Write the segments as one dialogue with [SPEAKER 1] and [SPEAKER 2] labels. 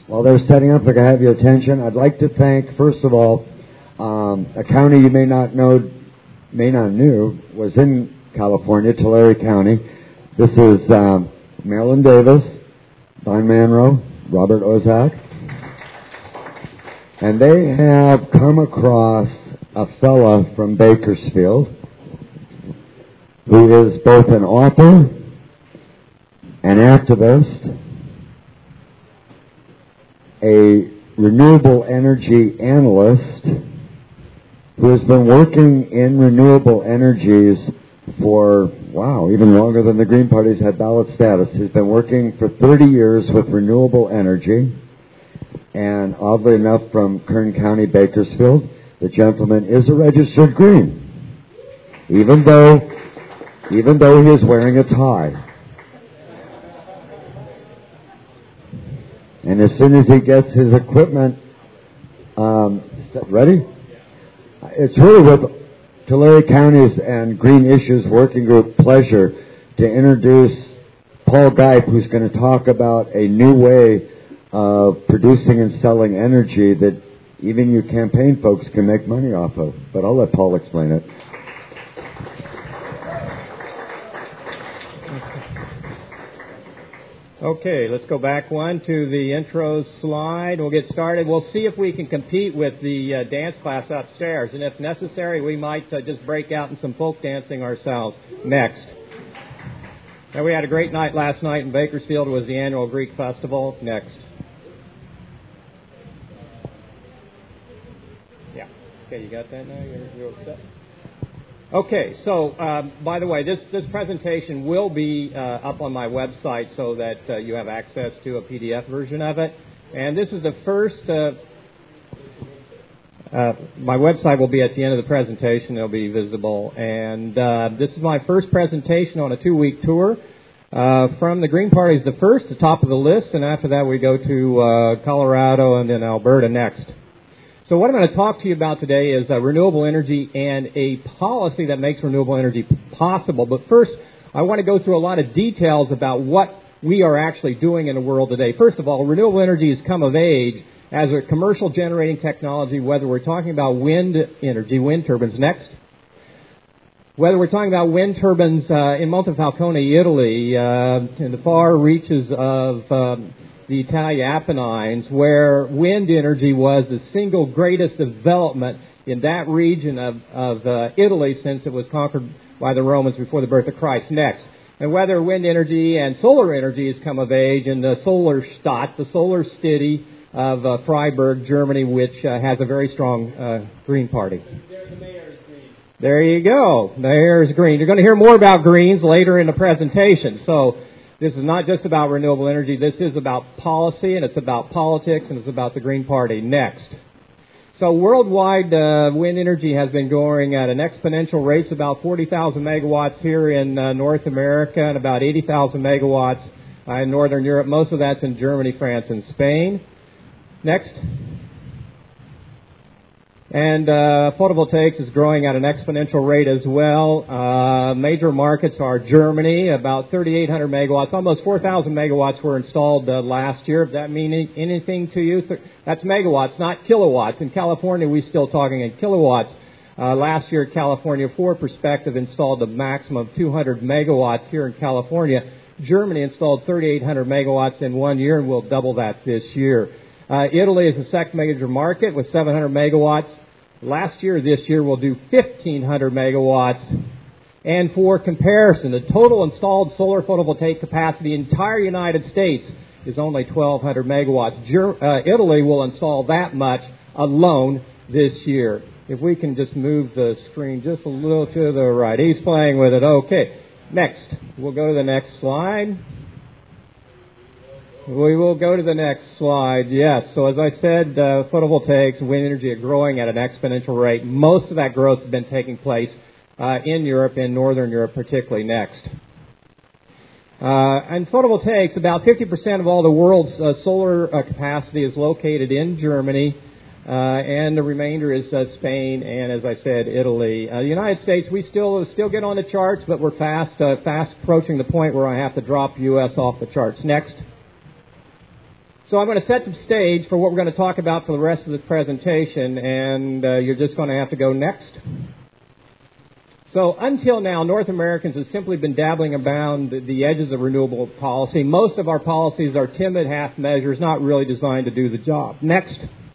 [SPEAKER 1] While they're setting up, if I can have your attention, I'd like to thank, first of all, a county you may not knew was in California, Tulare County. This is Marilyn Davis, Don Manro, Robert Ozak, and they have come across a fella from Bakersfield who is both an author, an activist, a renewable energy analyst who has been working in renewable energies for, even longer than the Green Party's had ballot status. He's been working for 30 years with renewable energy, and oddly enough from Kern County, Bakersfield, the gentleman is a registered Green, even though he is wearing a tie. And as soon as he gets his equipment ready, it's really with Tulare County's and Green Issues Working Group pleasure to introduce Paul Geip, who's going to talk about a new way of producing and selling energy that even you campaign folks can make money off of. But I'll let Paul explain it.
[SPEAKER 2] Okay, let's go back one to the intro slide. We'll get started. We'll see if we can compete with the dance class upstairs, and if necessary, we might just break out in some folk dancing ourselves. Next. Now, we had a great night last night in Bakersfield. It was the annual Greek festival. Next. Yeah. Okay, you got that now? You're set? Okay, so by the way, this presentation will be up on my website so that you have access to a PDF version of it. And this is the first, my website will be at the end of the presentation. It'll be visible. And this is my first presentation on a 2-week tour. From the Green Party is the first, the top of the list, and after that we go to Colorado and then Alberta next. So what I'm going to talk to you about today is renewable energy and a policy that makes renewable energy possible. But first, I want to go through a lot of details about what we are actually doing in the world today. First of all, renewable energy has come of age as a commercial generating technology, whether we're talking about wind energy, wind turbines. Next. Whether we're talking about wind turbines in Montefalcone, Italy, in the far reaches of the Italian Apennines, where wind energy was the single greatest development in that region of Italy since it was conquered by the Romans before the birth of Christ. Next. And whether wind energy and solar energy has come of age in the solar Stadt, the solar city of Freiburg, Germany, which has a very strong Green Party. There you go. There's green. You're going to hear more about greens later in the presentation. So this is not just about renewable energy. This is about policy, and it's about politics, and it's about the Green Party. Next. So worldwide, wind energy has been growing at an exponential rate. It's about 40,000 megawatts here in North America and about 80,000 megawatts in Northern Europe. Most of that's in Germany, France, and Spain. Next. And photovoltaics is growing at an exponential rate as well. Major markets are Germany, about 3,800 megawatts. Almost 4,000 megawatts were installed last year. If that means anything to you, that's megawatts, not kilowatts. In California, we're still talking in kilowatts. Last year, California, for perspective, installed a maximum of 200 megawatts here in California. Germany installed 3,800 megawatts in 1 year, and we'll double that this year. Italy is the second major market with 700 megawatts. Last year, this year, we'll do 1,500 megawatts. And for comparison, the total installed solar photovoltaic capacity in the entire United States is only 1,200 megawatts. Italy will install that much alone this year. If we can just move the screen just a little to the right. He's playing with it. Okay. Next. We'll go to the next slide. We will go to the next slide. Yes. So as I said, photovoltaics and wind energy are growing at an exponential rate. Most of that growth has been taking place in Europe, in Northern Europe particularly. Next. And photovoltaics, about 50% of all the world's solar capacity is located in Germany, and the remainder is Spain and, as I said, Italy. The United States, we still get on the charts, but we're fast approaching the point where I have to drop U.S. off the charts. Next. So I'm going to set the stage for what we're going to talk about for the rest of this presentation, and you're just going to have to go next. So until now, North Americans have simply been dabbling around the edges of renewable policy. Most of our policies are timid half measures, not really designed to do the job. Next.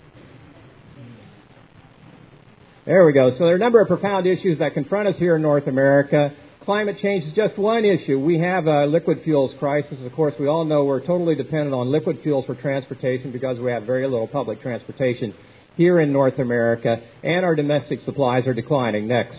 [SPEAKER 2] There we go. So there are a number of profound issues that confront us here in North America. Climate change is just one issue. We have a liquid fuels crisis. Of course, we all know we're totally dependent on liquid fuels for transportation because we have very little public transportation here in North America, and our domestic supplies are declining. Next.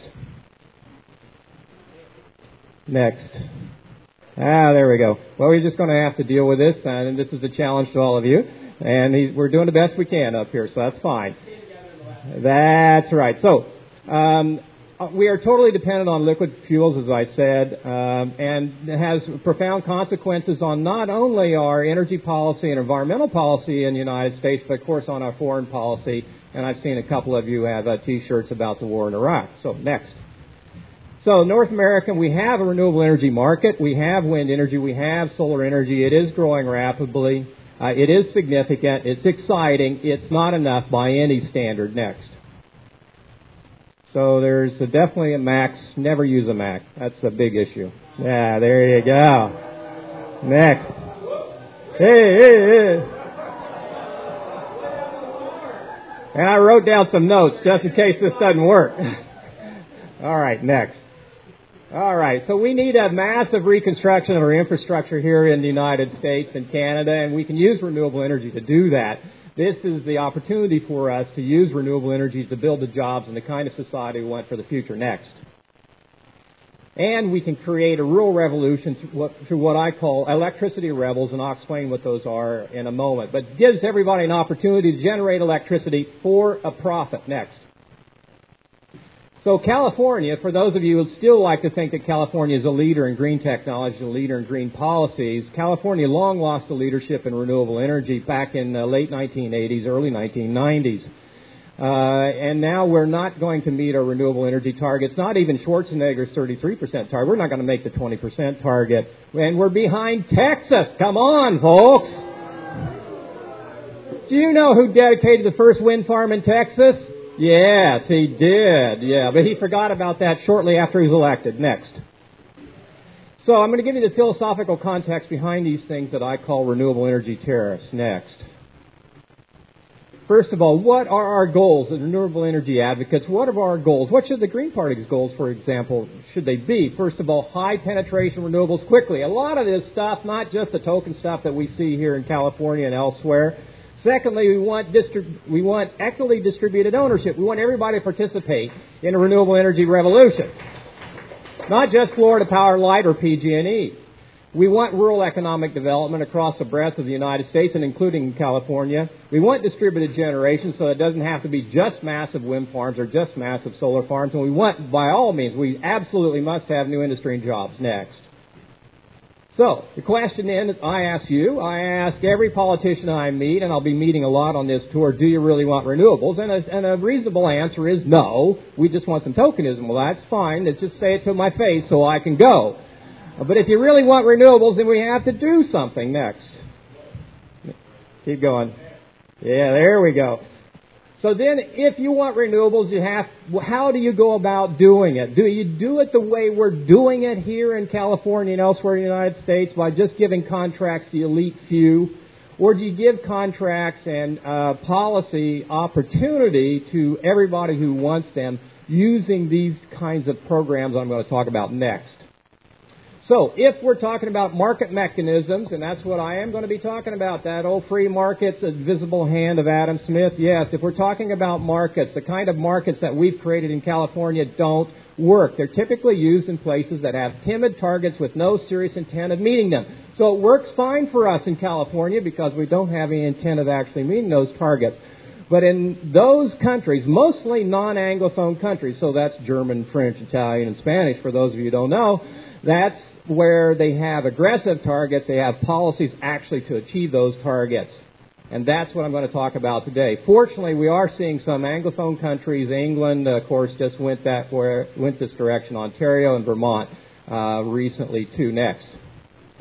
[SPEAKER 2] Next. There we go. Well, we're just going to have to deal with this, and this is a challenge to all of you. And we're doing the best we can up here, so that's fine. That's right. So, we are totally dependent on liquid fuels, as I said, and it has profound consequences on not only our energy policy and environmental policy in the United States, but of course on our foreign policy. And I've seen a couple of you have T-shirts about the war in Iraq. So, next. So, North America, we have a renewable energy market. We have wind energy. We have solar energy. It is growing rapidly. It is significant. It's exciting. It's not enough by any standard. Next. So there's definitely a max. Never use a Mac. That's a big issue. Yeah, there you go. Next. Hey. And I wrote down some notes just in case this doesn't work. All right, next. All right, so we need a massive reconstruction of our infrastructure here in the United States and Canada, and we can use renewable energy to do that. This is the opportunity for us to use renewable energy to build the jobs and the kind of society we want for the future. Next. And we can create a rural revolution through what I call electricity rebels, and I'll explain what those are in a moment. But it gives everybody an opportunity to generate electricity for a profit. Next. So California, for those of you who still like to think that California is a leader in green technology, a leader in green policies, California long lost the leadership in renewable energy back in the late 1980s, early 1990s. And now we're not going to meet our renewable energy targets, not even Schwarzenegger's 33% target. We're not going to make the 20% target. And we're behind Texas. Come on, folks. Do you know who dedicated the first wind farm in Texas? Yes, he did. Yeah, but he forgot about that shortly after he was elected. Next. So I'm going to give you the philosophical context behind these things that I call renewable energy tariffs. Next. First of all, what are our goals as renewable energy advocates? What are our goals? What should the Green Party's goals, for example, should they be? First of all, high penetration renewables quickly. A lot of this stuff, not just the token stuff that we see here in California and elsewhere. Secondly, we want equally distributed ownership. We want everybody to participate in a renewable energy revolution. Not just Florida Power Light or PG&E. We want rural economic development across the breadth of the United States and including California. We want distributed generation so it doesn't have to be just massive wind farms or just massive solar farms. And we want, by all means, we absolutely must have new industry and jobs. Next. So, the question then, I ask you, I ask every politician I meet, and I'll be meeting a lot on this tour, do you really want renewables? And a reasonable answer is no, we just want some tokenism. Well, that's fine, let's just say it to my face so I can go. But if you really want renewables, then we have to do something. Next. Keep going. Yeah, there we go. So then, if you want renewables, how do you go about doing it? Do you do it the way we're doing it here in California and elsewhere in the United States by just giving contracts to the elite few? Or do you give contracts and policy opportunity to everybody who wants them using these kinds of programs I'm going to talk about next? So, if we're talking about market mechanisms, and that's what I am going to be talking about, that old free markets, invisible hand of Adam Smith, yes, if we're talking about markets, the kind of markets that we've created in California don't work. They're typically used in places that have timid targets with no serious intent of meeting them. So it works fine for us in California because we don't have any intent of actually meeting those targets. But in those countries, mostly non-Anglophone countries, so that's German, French, Italian, and Spanish, for those of you who don't know, that's where they have aggressive targets, they have policies actually to achieve those targets. And that's what I'm going to talk about today. Fortunately, we are seeing some Anglophone countries. England, of course, just went this direction. Ontario and Vermont recently, too. Next.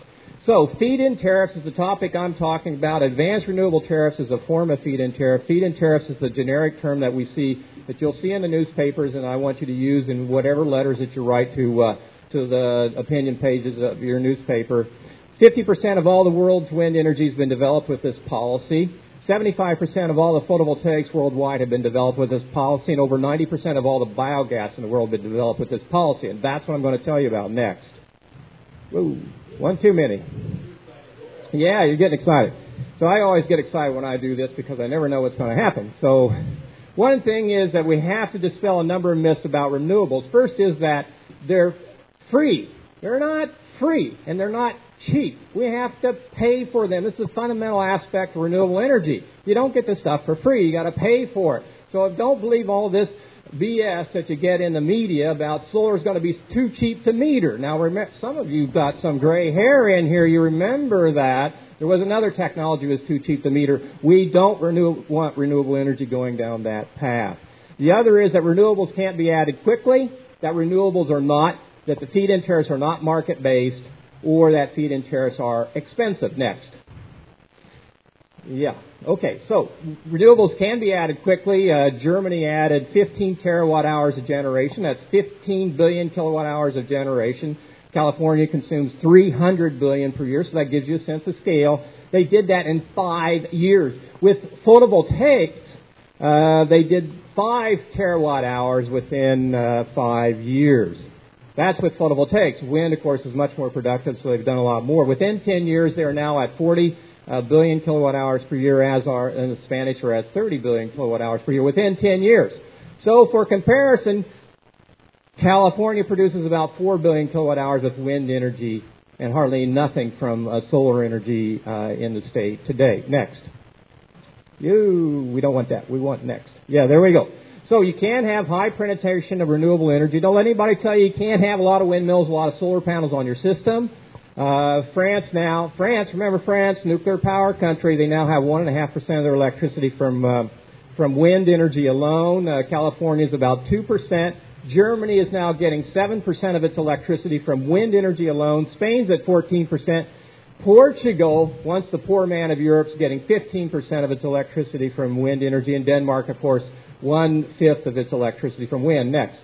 [SPEAKER 2] So, feed-in tariffs is the topic I'm talking about. Advanced renewable tariffs is a form of feed-in tariff. Feed-in tariffs is the generic term that you'll see in the newspapers, and I want you to use in whatever letters that you write to the opinion pages of your newspaper. 50% of all the world's wind energy has been developed with this policy. 75% of all the photovoltaics worldwide have been developed with this policy, and over 90% of all the biogas in the world have been developed with this policy. And that's what I'm going to tell you about next. Woo. One too many. Yeah, you're getting excited. So I always get excited when I do this because I never know what's going to happen. So one thing is that we have to dispel a number of myths about renewables. First is that they're free. They're not free, and they're not cheap. We have to pay for them. This is a fundamental aspect of renewable energy. You don't get this stuff for free. You got to pay for it. So don't believe all this BS that you get in the media about solar is going to be too cheap to meter. Now, remember, some of you got some gray hair in here. You remember that. There was another technology that was too cheap to meter. We don't want renewable energy going down that path. The other is that renewables can't be added quickly, that the feed-in tariffs are not market-based, or that feed-in tariffs are expensive. Next. Yeah. Okay. So renewables can be added quickly. Germany added 15 terawatt hours of generation. That's 15 billion kilowatt hours of generation. California consumes 300 billion per year, so that gives you a sense of scale. They did that in 5 years. With photovoltaics, they did 5 terawatt hours within 5 years. That's with photovoltaics. Wind, of course, is much more productive, so they've done a lot more. Within 10 years, they are now at 40 billion kilowatt hours per year, and the Spanish are at 30 billion kilowatt hours per year within 10 years. So for comparison, California produces about 4 billion kilowatt hours of wind energy and hardly nothing from solar energy in the state today. Next. We don't want that. We want next. Yeah, there we go. So you can have high penetration of renewable energy. Don't let anybody tell you can't have a lot of windmills, a lot of solar panels on your system. France, remember France, nuclear power country, they now have 1.5% of their electricity from wind energy alone. California is about 2%. Germany is now getting 7% of its electricity from wind energy alone. Spain's at 14%. Portugal, once the poor man of Europe, is getting 15% of its electricity from wind energy. And Denmark, of course, 1/5 of its electricity from wind. Next.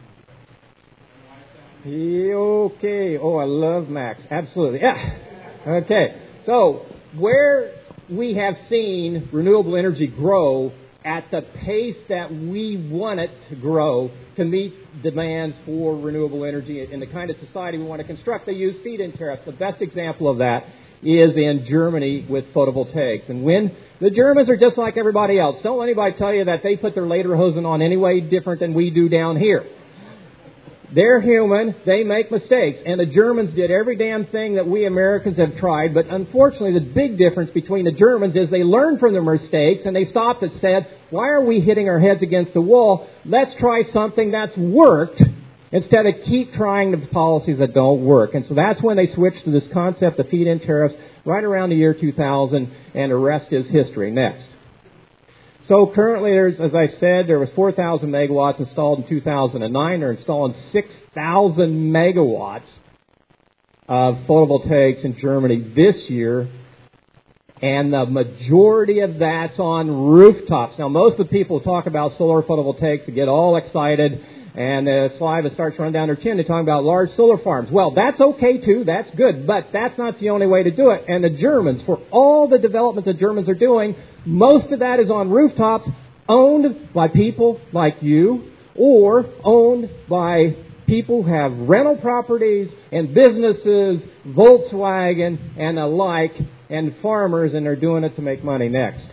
[SPEAKER 2] Okay. Oh, I love Max. Absolutely. Yeah. Okay. So, where we have seen renewable energy grow at the pace that we want it to grow to meet demands for renewable energy in the kind of society we want to construct, they use feed-in tariffs. The best example of that is in Germany with photovoltaics. And when the Germans are just like everybody else. Don't let anybody tell you that they put their lederhosen on anyway different than we do down here. They're human. They make mistakes. And the Germans did every damn thing that we Americans have tried. But unfortunately, the big difference between the Germans is they learned from their mistakes and they stopped and said, why are we hitting our heads against the wall? Let's try something that's worked instead of keep trying the policies that don't work. And so that's when they switched to this concept of feed-in tariffs right around the year 2000, and the rest is history. Next. So currently, as I said, there was 4,000 megawatts installed in 2009. They're installing 6,000 megawatts of photovoltaics in Germany this year, and the majority of that's on rooftops. Now, most of the people who talk about solar photovoltaics they get all excited, and the saliva starts running down their chin. They're talking about large solar farms. Well, that's okay too. That's good. But that's not the only way to do it. And the Germans, for all the development the Germans are doing, most of that is on rooftops owned by people like you or owned by people who have rental properties and businesses, Volkswagen and the like, and farmers, and they're doing it to make money. Next.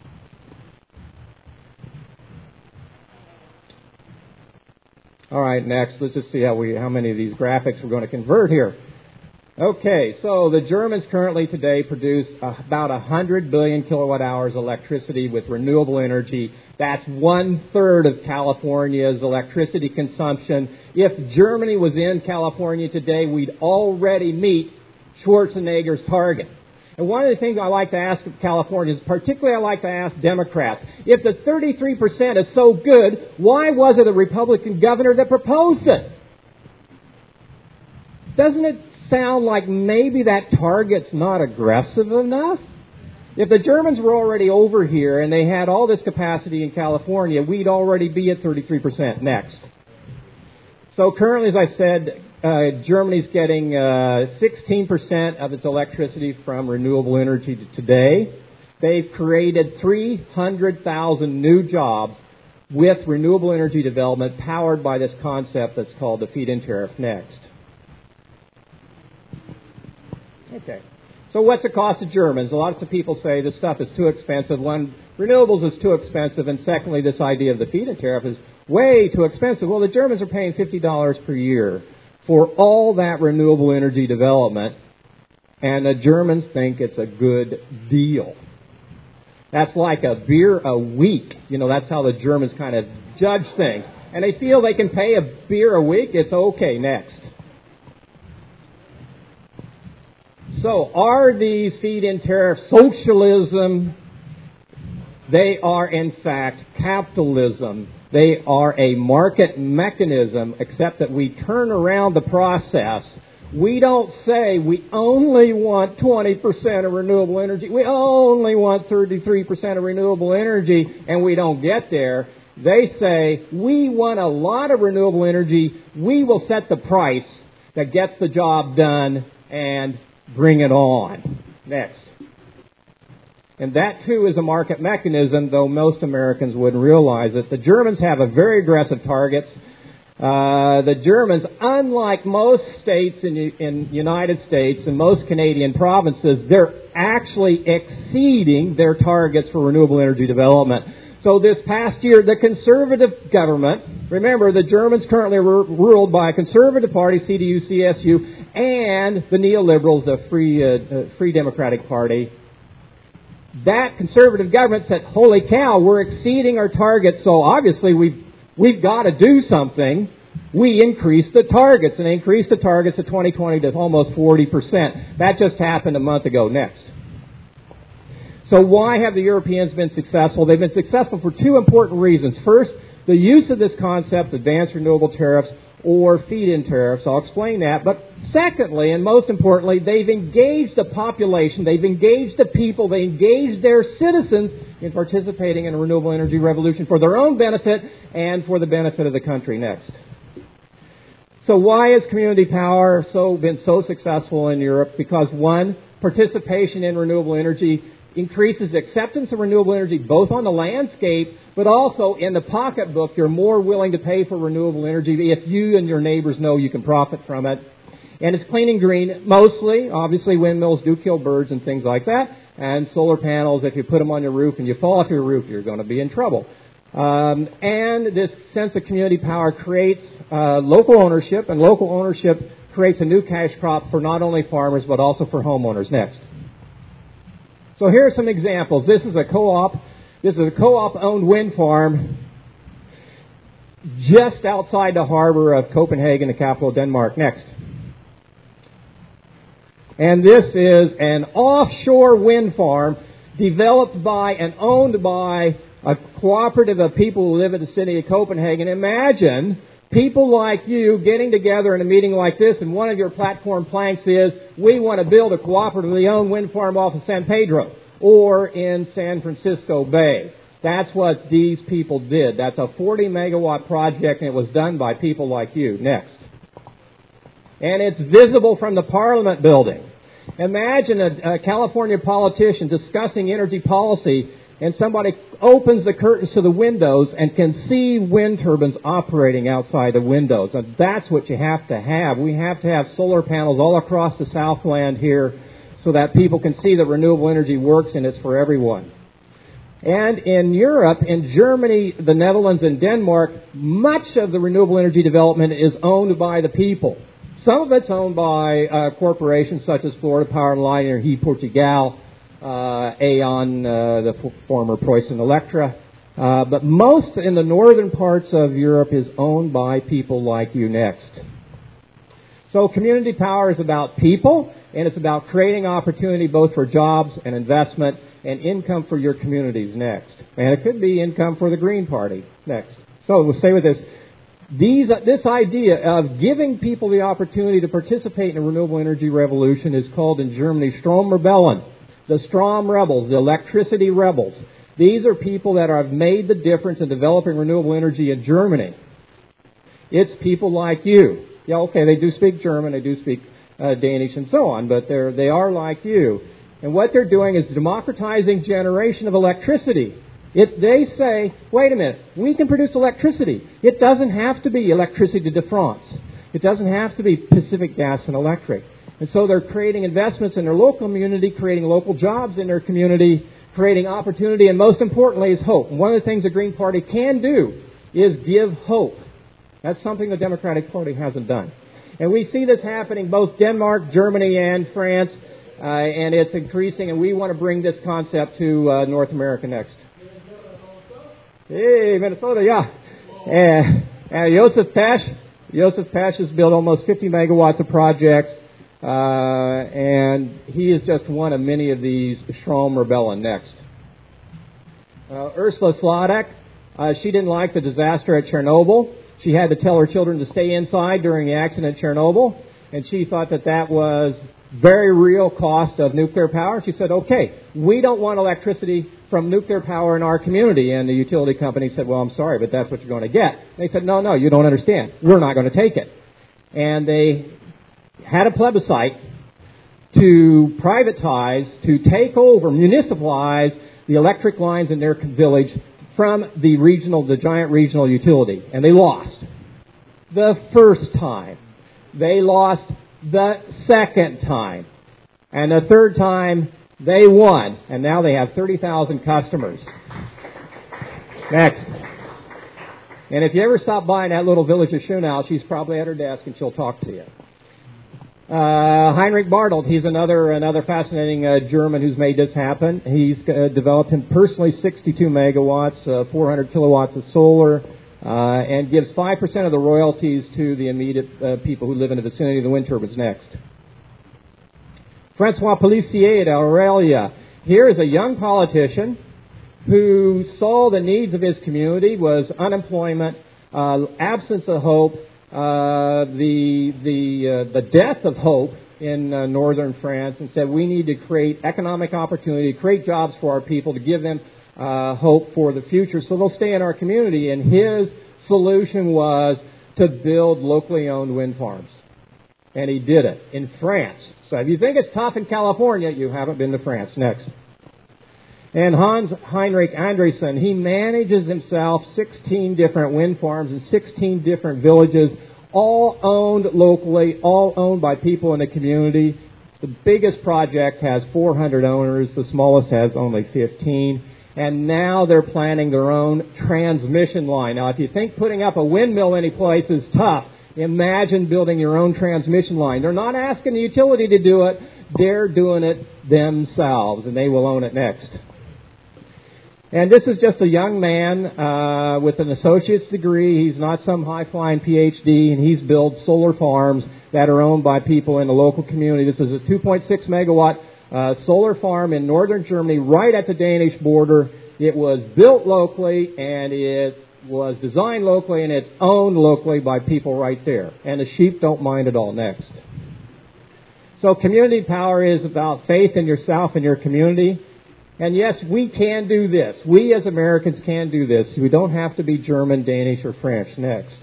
[SPEAKER 2] All right, next. Let's just see how many of these graphics we're going to convert here. Okay, so the Germans currently today produce about 100 billion kilowatt hours of electricity with renewable energy. That's 1/3 of California's electricity consumption. If Germany was in California today, we'd already meet Schwarzenegger's target. And one of the things I like to ask Californians, particularly I like to ask Democrats, if the 33% is so good, why was it a Republican governor that proposed it? Doesn't it sound like maybe that target's not aggressive enough? If the Germans were already over here and they had all this capacity in California, we'd already be at 33% next. So currently, as I said, Germany's getting 16% of its electricity from renewable energy today. They've created 300,000 new jobs with renewable energy development powered by this concept that's called the feed-in tariff next. Okay. So what's the cost of Germans? A lot of people say this stuff is too expensive. One, renewables is too expensive, and secondly, this idea of the feed-in tariff is way too expensive. Well, the Germans are paying $50 per year for all that renewable energy development, and the Germans think it's a good deal. That's like a beer a week. You know, that's how the Germans kind of judge things. And they feel they can pay a beer a week. It's okay. Next. So, are these feed-in tariffs socialism? They are, in fact, capitalism. They are a market mechanism, except that we turn around the process. We don't say we only want 20% of renewable energy. We only want 33% of renewable energy, and we don't get there. They say we want a lot of renewable energy. We will set the price that gets the job done and bring it on. Next. And that, too, is a market mechanism, though most Americans wouldn't realize it. The Germans have a very aggressive targets. The Germans, unlike most states in the United States and most Canadian provinces, they're actually exceeding their targets for renewable energy development. So this past year, the conservative government, remember, the Germans currently are ruled by a conservative party, CDU, CSU, and the neoliberals, the Free Democratic Party. That conservative government said, holy cow, we're exceeding our targets, so obviously we've got to do something. We increased the targets, and increased the targets to 2020 to almost 40%. That just happened a month ago. Next. So why have the Europeans been successful? They've been successful for two important reasons. First, the use of this concept, advanced renewable tariffs, or feed-in tariffs. I'll explain that. But secondly, and most importantly, they've engaged the population, they've engaged the people, they engaged their citizens in participating in a renewable energy revolution for their own benefit and for the benefit of the country. Next. So why has community power been so successful in Europe? Because one, participation in renewable energy increases acceptance of renewable energy both on the landscape but also in the pocketbook. You're more willing to pay for renewable energy if you and your neighbors know you can profit from it. And it's clean and green, mostly. Obviously, windmills do kill birds and things like that. And solar panels, if you put them on your roof and you fall off your roof, you're going to be in trouble. And this sense of community power creates local ownership, and local ownership creates a new cash crop for not only farmers but also for homeowners. Next. So here are some examples. This is a co-op. This is a co-op-owned wind farm just outside the harbor of Copenhagen, the capital of Denmark. Next. And this is an offshore wind farm developed by and owned by a cooperative of people who live in the city of Copenhagen. Imagine people like you getting together in a meeting like this, and one of your platform planks is, we want to build a cooperatively owned wind farm off of San Pedro or in San Francisco Bay. That's what these people did. That's a 40-megawatt project, and it was done by people like you. Next. And it's visible from the Parliament building. Imagine a California politician discussing energy policy, and somebody opens the curtains to the windows and can see wind turbines operating outside the windows. And that's what you have to have. We have to have solar panels all across the Southland here so that people can see that renewable energy works and it's for everyone. And in Europe, in Germany, the Netherlands, and Denmark, much of the renewable energy development is owned by the people. Some of it's owned by corporations such as Florida Power and Light, or He Portugal, Aon, the former Preußen Electra. But most in the northern parts of Europe is owned by people like you. Next. So community power is about people, and it's about creating opportunity both for jobs and investment and income for your communities. Next. And it could be income for the Green Party. Next. So we'll stay with this. This idea of giving people the opportunity to participate in a renewable energy revolution is called in Germany Stromrebellen. The Strom rebels, the electricity rebels. These are people that have made the difference in developing renewable energy in Germany. It's people like you. Yeah, okay, they do speak German, they do speak Danish and so on, but they are like you. And what they're doing is democratizing generation of electricity. They say, wait a minute, we can produce electricity. It doesn't have to be Electricité de France. It doesn't have to be Pacific Gas and Electric. And so they're creating investments in their local community, creating local jobs in their community, creating opportunity, and most importantly is hope. And one of the things the Green Party can do is give hope. That's something the Democratic Party hasn't done. And we see this happening both Denmark, Germany, and France, and it's increasing, and we want to bring this concept to North America next. Hey, Minnesota, yeah. Joseph Pesch has built almost 50 megawatts of projects, and he is just one of many of these Stromrebellen. Next. Ursula Sladek, she didn't like the disaster at Chernobyl. She had to tell her children to stay inside during the accident at Chernobyl, and she thought that was very real cost of nuclear power. She said, okay, we don't want electricity from nuclear power in our community. And the utility company said, well, I'm sorry, but that's what you're going to get. And they said, no, you don't understand. We're not going to take it. And they had a plebiscite to privatize, to take over, municipalize the electric lines in their village from the giant regional utility. And they lost the first time. They lost the second time. And the third time, they won. And now they have 30,000 customers. Next. And if you ever stop by in that little village of Schönau, she's probably at her desk and she'll talk to you. Heinrich Bartelt, he's another fascinating German who's made this happen. He's developed him personally 62 megawatts, 400 kilowatts of solar, and gives 5% of the royalties to the immediate people who live in the vicinity of the wind turbines. Next. Francois Pellissier d'Aurelia. Here is a young politician who saw the needs of his community, was unemployment, absence of hope, the death of hope in northern France, and said we need to create economic opportunity, create jobs for our people, to give them hope for the future so they'll stay in our community. And his solution was to build locally owned wind farms. And he did it in France. So if you think it's tough in California, you haven't been to France. Next. And Hans Heinrich Andresen, he manages himself 16 different wind farms in 16 different villages, all owned locally, all owned by people in the community. The biggest project has 400 owners. The smallest has only 15. And now they're planning their own transmission line. Now, if you think putting up a windmill any place is tough, imagine building your own transmission line. They're not asking the utility to do it. They're doing it themselves, and they will own it next. And this is just a young man with an associate's degree. He's not some high-flying PhD, and he's built solar farms that are owned by people in the local community. This is a 2.6 megawatt solar farm in northern Germany, right at the Danish border. It was built locally, and it was designed locally, and it's owned locally by people right there. And the sheep don't mind at all. Next. So community power is about faith in yourself and your community. And yes, we can do this. We as Americans can do this. We don't have to be German, Danish, or French. Next.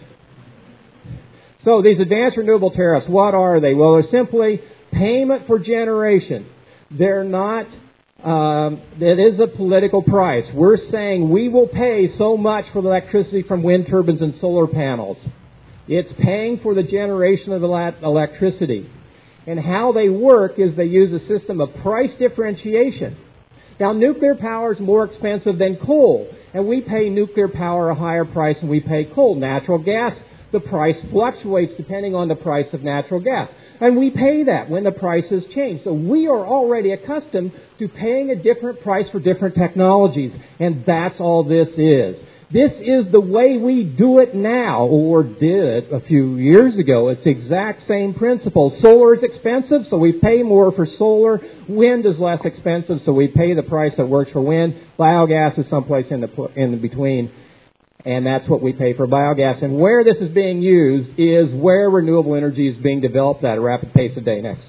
[SPEAKER 2] So these advanced renewable tariffs, what are they? Well, they're simply payment for generation. They're not, it is a political price. We're saying we will pay so much for the electricity from wind turbines and solar panels. It's paying for the generation of the electricity. And how they work is they use a system of price differentiation. Now, nuclear power is more expensive than coal, and we pay nuclear power a higher price than we pay coal. Natural gas, the price fluctuates depending on the price of natural gas. And we pay that when the prices change. So we are already accustomed to paying a different price for different technologies. And that's all this is. This is the way we do it now, or did a few years ago. It's the exact same principle. Solar is expensive, so we pay more for solar. Wind is less expensive, so we pay the price that works for wind. Biogas is someplace in between. And that's what we pay for biogas. And where this is being used is where renewable energy is being developed at a rapid pace a day. Next.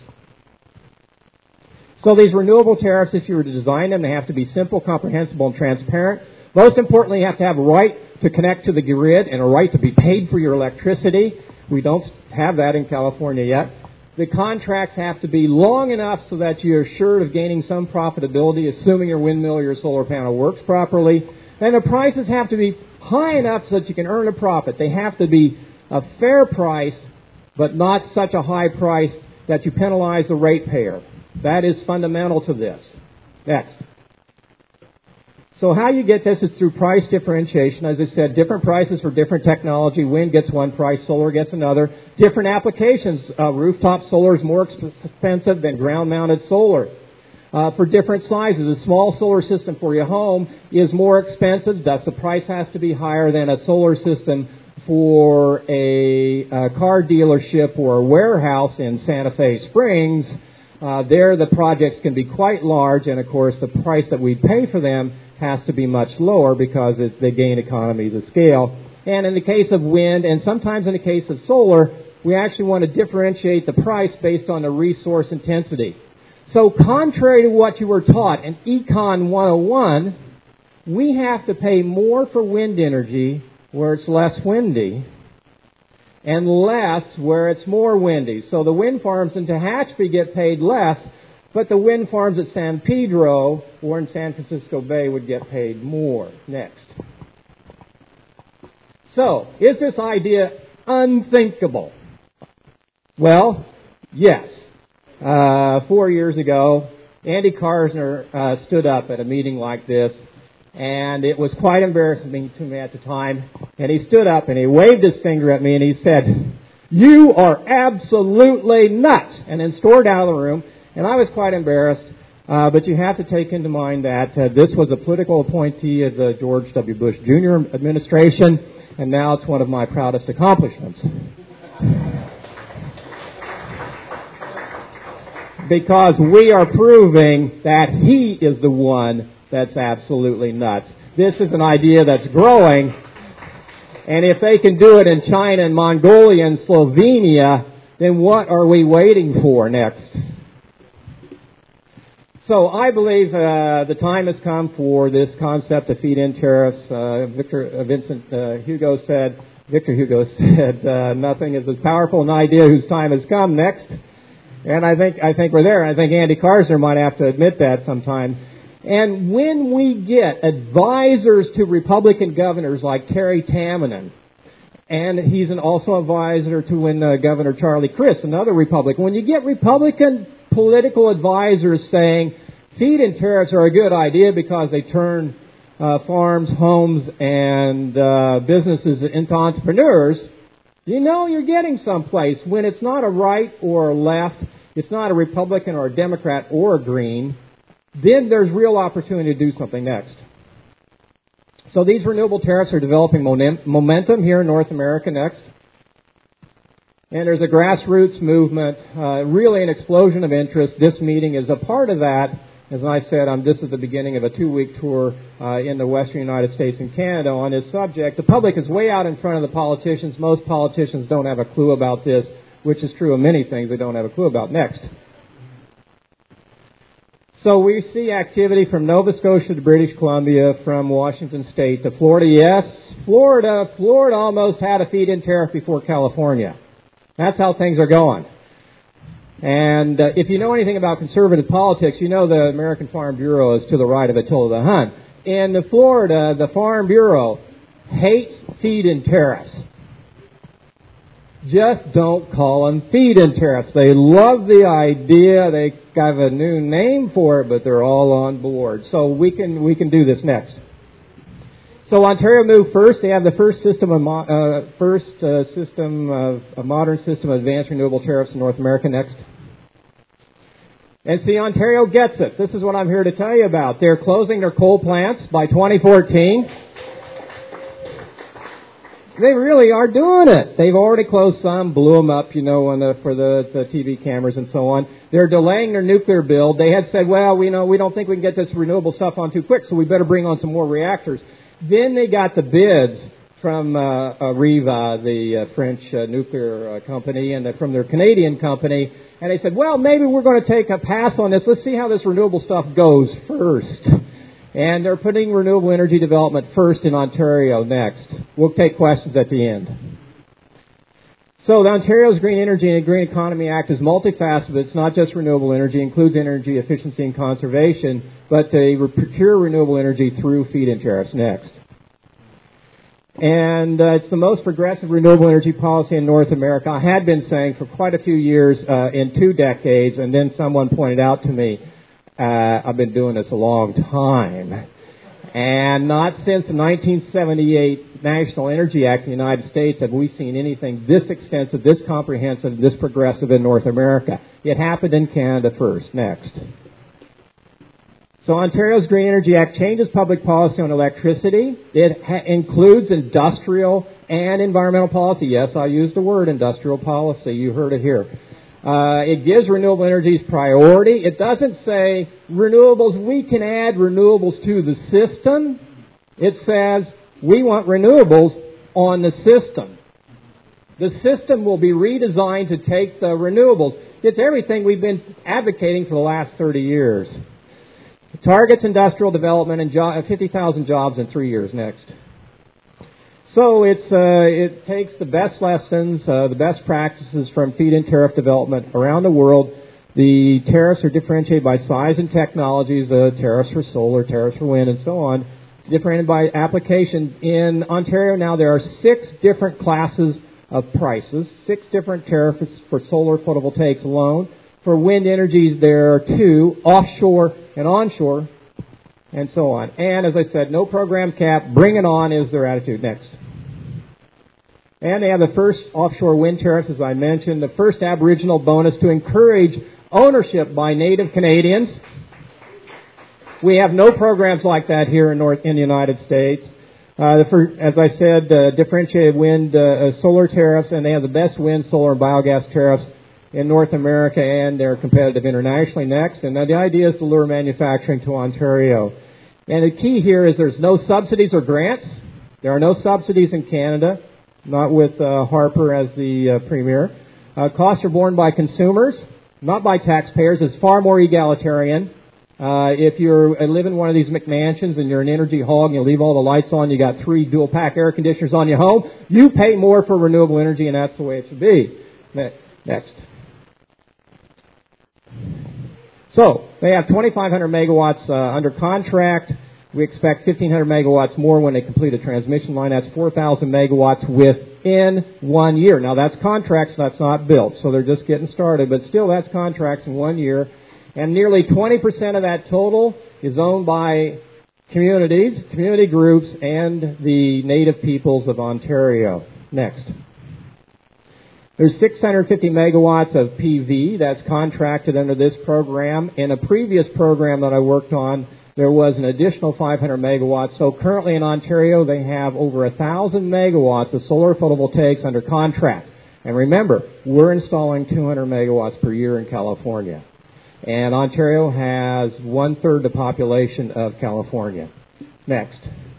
[SPEAKER 2] So these renewable tariffs, if you were to design them, they have to be simple, comprehensible, and transparent. Most importantly, you have to have a right to connect to the grid and a right to be paid for your electricity. We don't have that in California yet. The contracts have to be long enough so that you're assured of gaining some profitability, assuming your windmill or your solar panel works properly. And the prices have to be high enough so that you can earn a profit. They have to be a fair price, but not such a high price that you penalize the ratepayer. That is fundamental to this. Next. So how you get this is through price differentiation. As I said, different prices for different technology. Wind gets one price, solar gets another. Different applications. Rooftop solar is more expensive than ground-mounted solar. For different sizes, a small solar system for your home is more expensive. Thus, the price has to be higher than a solar system for a car dealership or a warehouse in Santa Fe Springs. There, the projects can be quite large, and of course, the price that we pay for them has to be much lower because they gain economies of scale. And in the case of wind, and sometimes in the case of solar, we actually want to differentiate the price based on the resource intensity. So contrary to what you were taught in Econ 101, we have to pay more for wind energy where it's less windy and less where it's more windy. So the wind farms in Tehachapi get paid less, but the wind farms at San Pedro or in San Francisco Bay would get paid more. Next. So, is this idea unthinkable? Well, yes. 4 years ago, Andy Karsner stood up at a meeting like this, and it was quite embarrassing to me at the time. And he stood up and he waved his finger at me and he said, "You are absolutely nuts," and then stormed out of the room. And I was quite embarrassed, but you have to take into mind that this was a political appointee of the George W. Bush Jr. administration, and now it's one of my proudest accomplishments. Because we are proving that he is the one that's absolutely nuts. This is an idea that's growing, and if they can do it in China and Mongolia and Slovenia, then what are we waiting for next? So I believe the time has come for this concept of feed-in tariffs. Victor Hugo said, nothing is as powerful an idea whose time has come. Next. And I think we're there. I think Andy Karsner might have to admit that sometime. And when we get advisors to Republican governors like Terry Tamminen, and he's also advisor to Governor Charlie Crist, another Republican. When you get Republican political advisors saying feed-in tariffs are a good idea because they turn farms, homes, and businesses into entrepreneurs, you know you're getting someplace. When it's not a right or a left, it's not a Republican or a Democrat or a Green, then there's real opportunity to do something next. So these renewable tariffs are developing momentum here in North America next. And there's a grassroots movement, really an explosion of interest. This meeting is a part of that. As I said, this is the beginning of a 2-week tour in the western United States and Canada on this subject. The public is way out in front of the politicians. Most politicians don't have a clue about this, which is true of many things they don't have a clue about. Next. So we see activity from Nova Scotia to British Columbia, from Washington State to Florida. Yes, Florida almost had a feed-in tariff before California. That's how things are going. And if you know anything about conservative politics, you know the American Farm Bureau is to the right of Attila the Hun. In Florida, the Farm Bureau hates feed-in tariffs. Just don't call them feed-in tariffs. They love the idea. They have a new name for it, but they're all on board. So we can do this next. So Ontario moved first. They have the first modern system of advanced renewable tariffs in North America. Next. And see, Ontario gets it. This is what I'm here to tell you about. They're closing their coal plants by 2014. They really are doing it. They've already closed some, blew them up, for the TV cameras and so on. They're delaying their nuclear build. They had said, well, we don't think we can get this renewable stuff on too quick, so we better bring on some more reactors. Then they got the bids from Areva, the French nuclear company, and from their Canadian company, and they said, well, maybe we're going to take a pass on this. Let's see how this renewable stuff goes first. And they're putting renewable energy development first in Ontario next. We'll take questions at the end. So the Ontario's Green Energy and Green Economy Act is multifaceted. It's not just renewable energy. It includes energy efficiency and conservation, but they procure renewable energy through feed-in tariffs next. And it's the most progressive renewable energy policy in North America. I had been saying for quite a few years, in 2 decades, and then someone pointed out to me, I've been doing this a long time. And not since the 1978 National Energy Act in the United States have we seen anything this extensive, this comprehensive, this progressive in North America. It happened in Canada first. Next. So Ontario's Green Energy Act changes public policy on electricity. It includes industrial and environmental policy. Yes, I used the word industrial policy. You heard it here. It gives renewable energies priority. It doesn't say renewables, we can add renewables to the system. It says we want renewables on the system. The system will be redesigned to take the renewables. It's everything we've been advocating for the last 30 years. It targets industrial development and 50,000 jobs in 3 years. Next. So it takes the best lessons, the best practices from feed-in tariff development around the world. The tariffs are differentiated by size and technologies, tariffs for solar, tariffs for wind, and so on. Differentiated by application. In Ontario now there are 6 different classes of prices, 6 different tariffs for solar photovoltaics alone. For wind energies there are 2, offshore and onshore, and so on. And as I said, no program cap, bring it on is their attitude. Next. And they have the first offshore wind tariffs, as I mentioned, the first Aboriginal bonus to encourage ownership by Native Canadians. We have no programs like that here in the United States. As I said, differentiated wind solar tariffs, and they have the best wind, solar, and biogas tariffs in North America, and they're competitive internationally. Next. And the idea is to lure manufacturing to Ontario. And the key here is there's no subsidies or grants. There are no subsidies in Canada. Not with Harper as the premier. Costs are borne by consumers, not by taxpayers. It's far more egalitarian. If you live in one of these McMansions and you're an energy hog and you leave all the lights on, you got 3 dual-pack air conditioners on your home, you pay more for renewable energy, and that's the way it should be. Next. So, they have 2,500 megawatts under contract. We expect 1,500 megawatts more when they complete a transmission line. That's 4,000 megawatts within 1 year. Now, that's contracts, that's not built, so they're just getting started. But still, that's contracts in 1 year. And nearly 20% of that total is owned by communities, community groups, and the native peoples of Ontario. Next. There's 650 megawatts of PV that's contracted under this program. In a previous program that I worked on, there was an additional 500 megawatts. So currently in Ontario, they have over 1,000 megawatts of solar photovoltaics under contract. And remember, we're installing 200 megawatts per year in California. And Ontario has 1/3 the population of California. Next.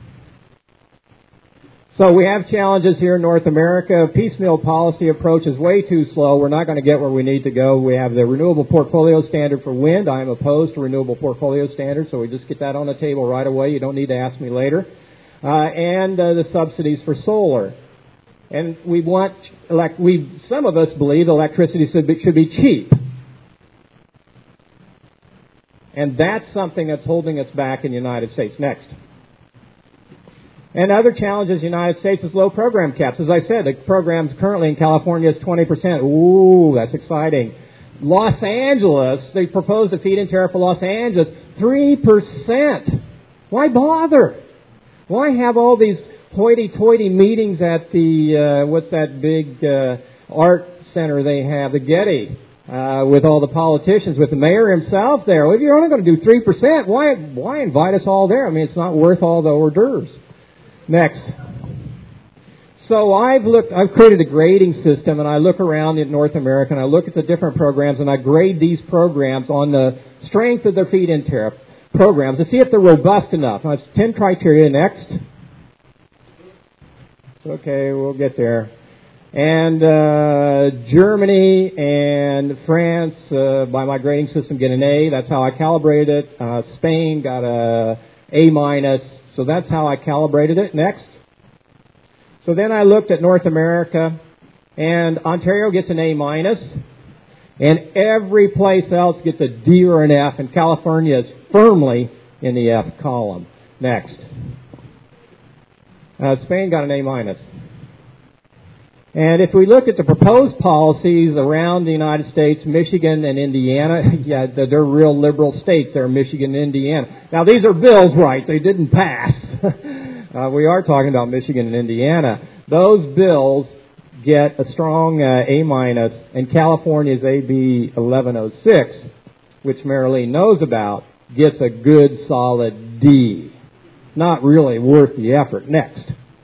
[SPEAKER 2] So we have challenges here in North America. Piecemeal policy approach is way too slow. We're not going to get where we need to go. We have the renewable portfolio standard for wind. I am opposed to renewable portfolio standards, so we just get that on the table right away. You don't need to ask me later. And the subsidies for solar. And some of us believe electricity should be cheap. And that's something that's holding us back in the United States. Next. And other challenges in the United States is low program caps. As I said, the program currently in California is 20%. Ooh, that's exciting. Los Angeles, they proposed a feed-in tariff for Los Angeles, 3%. Why bother? Why have all these hoity-toity meetings at the, what's that big art center they have, the Getty, with all the politicians, with the mayor himself there? Well, if you're only going to do 3%, why invite us all there? I mean, it's not worth all the hors d'oeuvres. Next. So I've created a grading system, and I look around in North America, and I look at the different programs, and I grade these programs on the strength of their feed-in tariff programs to see if they're robust enough. Now, it's 10 criteria. Next. Okay, we'll get there. And Germany and France, by my grading system, get an A. That's how I calibrated it. Spain got a A-. So that's how I calibrated it. Next. So then I looked at North America, and Ontario gets an A-. And every place else gets a D or an F, and California is firmly in the F column. Next. Spain got an A-. And if we look at the proposed policies around the United States, Michigan and Indiana, yeah, they're real liberal states. They're Michigan and Indiana. Now, these are bills, right? They didn't pass. We are talking about Michigan and Indiana. Those bills get a strong A-, and California's AB 1106, which Marilyn knows about, gets a good, solid D. Not really worth the effort. Next.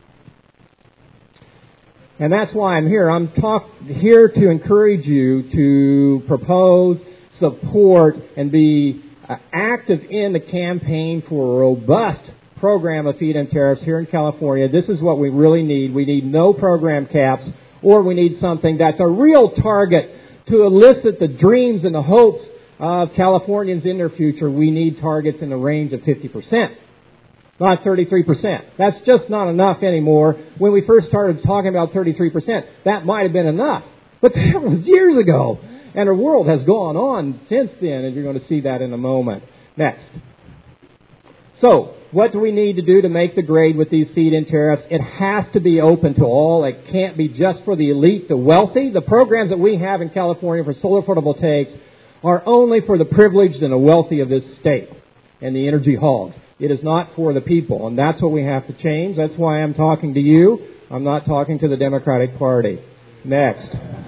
[SPEAKER 2] And that's why I'm here. I'm here to encourage you to propose, support, and be active in the campaign for a robust program of feed-in tariffs here in California. This is what we really need. We need no program caps, or we need something that's a real target to elicit the dreams and the hopes of Californians in their future. We need targets in the range of 50%. Not 33%. That's just not enough anymore. When we first started talking about 33%, that might have been enough. But that was years ago. And the world has gone on since then, and you're going to see that in a moment. Next. So, what do we need to do to make the grade with these feed-in tariffs? It has to be open to all. It can't be just for the elite, the wealthy. The programs that we have in California for solar photovoltaics are only for the privileged and the wealthy of this state and the energy hogs. It is not for the people, and that's what we have to change. That's why I'm talking to you. I'm not talking to the Democratic Party. Next.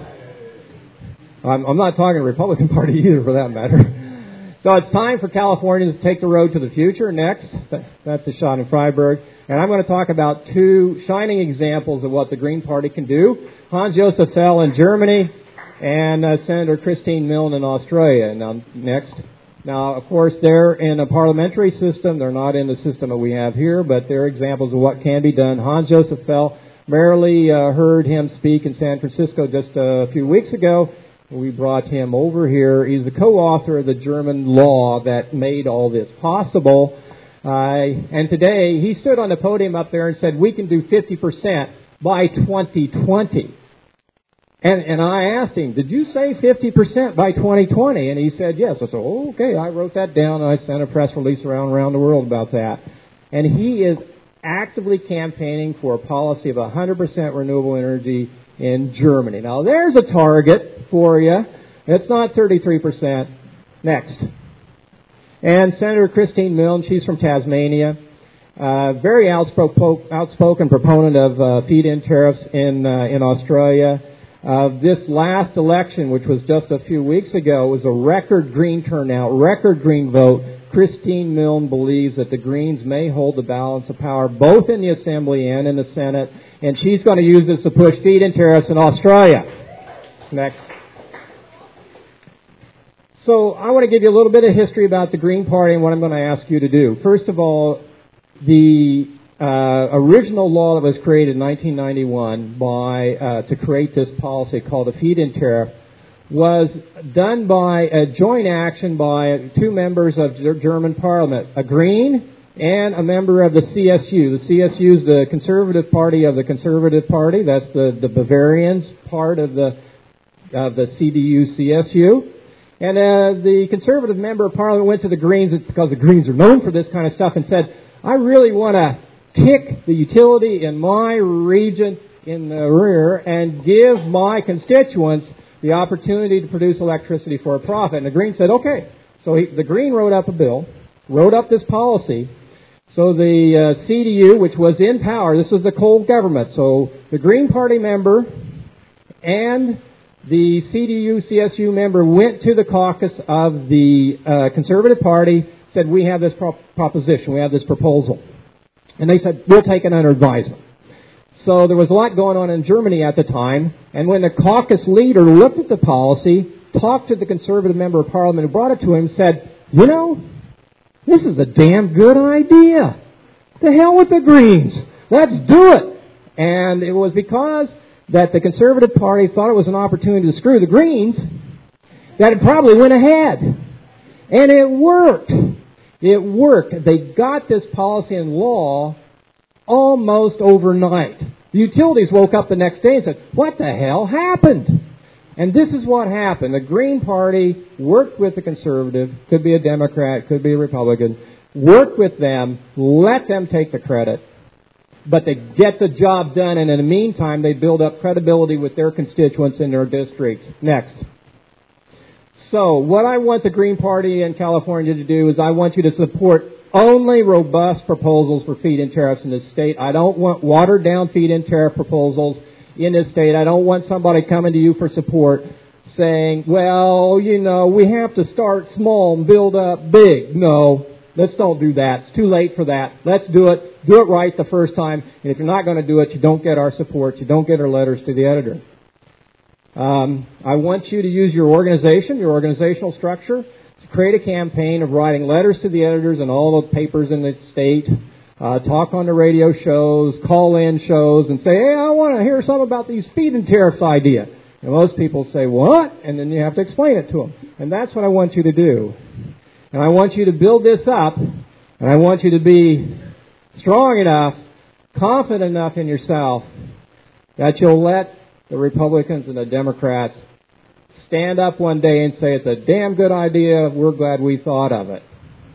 [SPEAKER 2] I'm not talking to the Republican Party either, for that matter. So it's time for Californians to take the road to the future. Next. That's the shot in Freiburg. And I'm going to talk about two shining examples of what the Green Party can do. Hans-Josef Fell in Germany and Senator Christine Milne in Australia. Now, next. Now, of course, they're in a parliamentary system. They're not in the system that we have here, but they're examples of what can be done. Hans-Josef Fell, merely heard him speak in San Francisco just a few weeks ago. We brought him over here. He's the co-author of the German law that made all this possible. And today, he stood on the podium up there and said, we can do 50% by 2020. And I asked him, did you say 50% by 2020? And he said, yes. I said, oh, okay, I wrote that down, and I sent a press release around the world about that. And he is actively campaigning for a policy of 100% renewable energy in Germany. Now, there's a target for you. It's not 33%. Next. And Senator Christine Milne, she's from Tasmania. Very outspoken proponent of feed-in tariffs in Australia. This last election, which was just a few weeks ago, was a record Green turnout, record Green vote. Christine Milne believes that the Greens may hold the balance of power both in the Assembly and in the Senate, and she's going to use this to push feed-in tariffs in Australia. Next. So I want to give you a little bit of history about the Green Party and what I'm going to ask you to do. First of all, the original law that was created in 1991 to create this policy called a feed-in tariff was done by a joint action by two members of the German Parliament, a Green and a member of the CSU. The CSU is the Conservative Party of the Conservative Party. That's the Bavarians part of the CDU-CSU. And the Conservative member of Parliament went to the Greens, because the Greens are known for this kind of stuff, and said, I really want to kick the utility in my region in the rear and give my constituents the opportunity to produce electricity for a profit. And the Green said, okay. So the Green wrote up a bill, wrote up this policy. So the CDU, which was in power, this was the cold government. So the Green Party member and the CDU-CSU member went to the caucus of the Conservative Party, said, we have this proposition, we have this proposal. And they said, we'll take it under advisement. So there was a lot going on in Germany at the time, and when the caucus leader looked at the policy, talked to the Conservative member of Parliament who brought it to him, said, you know, this is a damn good idea. The hell with the Greens. Let's do it. And it was because that the Conservative Party thought it was an opportunity to screw the Greens that it probably went ahead. And it worked. It worked. They got this policy and law almost overnight. The utilities woke up the next day and said, what the hell happened? And this is what happened. The Green Party worked with the Conservative, could be a Democrat, could be a Republican, worked with them, let them take the credit, but they get the job done, and in the meantime, they build up credibility with their constituents in their districts. Next. So, what I want the Green Party in California to do is I want you to support only robust proposals for feed-in tariffs in this state. I don't want watered-down feed-in tariff proposals in this state. I don't want somebody coming to you for support saying, well, you know, we have to start small and build up big. No, let's don't do that. It's too late for that. Let's do it. Do it right the first time. And if you're not going to do it, you don't get our support. You don't get our letters to the editor. I want you to use your organization, your organizational structure, to create a campaign of writing letters to the editors and all the papers in the state, talk on the radio shows, call-in shows, and say, hey, I want to hear something about these feed-in tariffs idea. And most people say, what? And then you have to explain it to them. And that's what I want you to do. And I want you to build this up, and I want you to be strong enough, confident enough in yourself that you'll let the Republicans and the Democrats stand up one day and say, it's a damn good idea, we're glad we thought of it.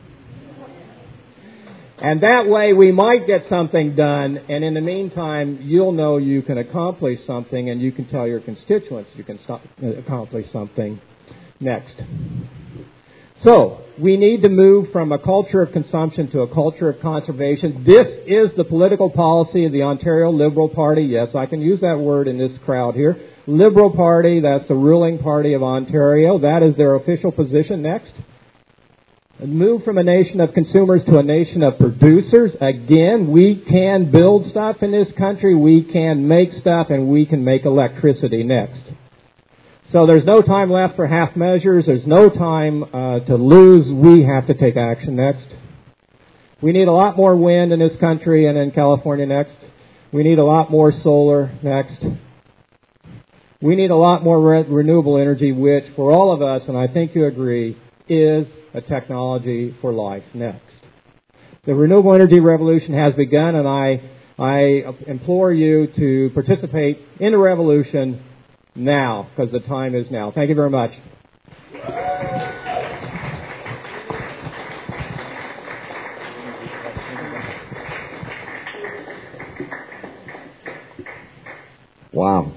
[SPEAKER 2] And that way we might get something done, and in the meantime, you'll know you can accomplish something, and you can tell your constituents you can accomplish something. Next. So, we need to move from a culture of consumption to a culture of conservation. This is the political policy of the Ontario Liberal Party. Yes, I can use that word in this crowd here. Liberal Party, that's the ruling party of Ontario. That is their official position. Next. And move from a nation of consumers to a nation of producers. Again, we can build stuff in this country, we can make stuff, and we can make electricity. Next. So there's no time left for half measures. There's no time to lose. We have to take action. Next. We need a lot more wind in this country and in California. Next. We need a lot more solar. Next. We need a lot more renewable energy, which for all of us, and I think you agree, is a technology for life. Next. The renewable energy revolution has begun, and I implore you to participate in the revolution now, because the time is now. Thank you very much.
[SPEAKER 1] Wow.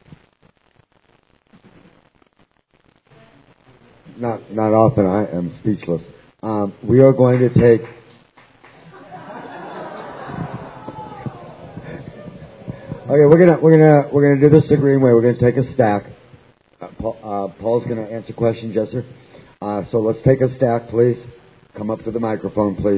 [SPEAKER 1] Not often I am speechless. We are going to take Okay, we're gonna do this the green way. We're gonna take a stack. Paul's gonna answer questions, yes sir. So let's take a stack, please. Come up to the microphone, please.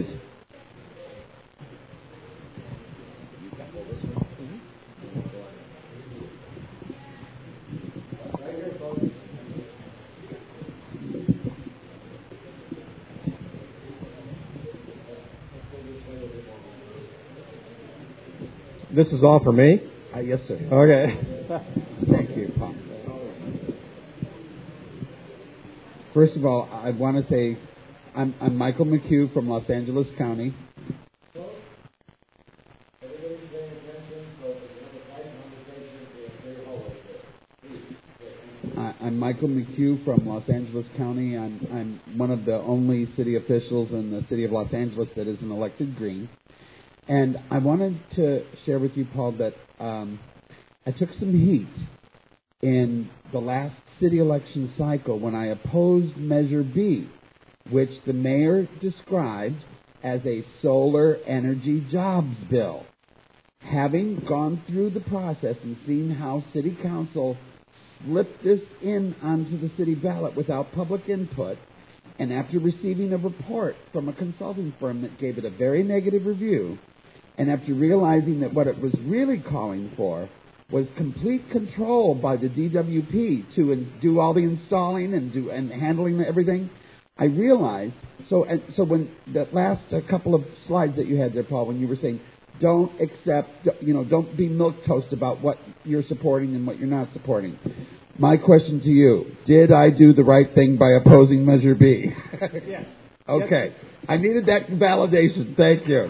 [SPEAKER 2] This is all for me?
[SPEAKER 3] Yes, sir.
[SPEAKER 2] Okay.
[SPEAKER 3] Thank you, Paul. First of all, I want to say I'm Michael McHugh from Los Angeles County. I'm Michael McHugh from Los Angeles County. I'm one of the only city officials in the city of Los Angeles that is an elected Green. And I wanted to share with you, Paul, that I took some heat in the last city election cycle when I opposed Measure B, which the mayor described as a solar energy jobs bill. Having gone through the process and seen how city council slipped this in onto the city ballot without public input, and after receiving a report from a consulting firm that gave it a very negative review, and after realizing that what it was really calling for was complete control by the DWP to do all the installing and handling everything, I realized. So when that last couple of slides that you had there, Paul, when you were saying don't accept, don't be milquetoast about what you're supporting and what you're not supporting. My question to you, did I do the right thing by opposing Measure B?
[SPEAKER 2] Yes.
[SPEAKER 3] Okay. I needed that validation. Thank you.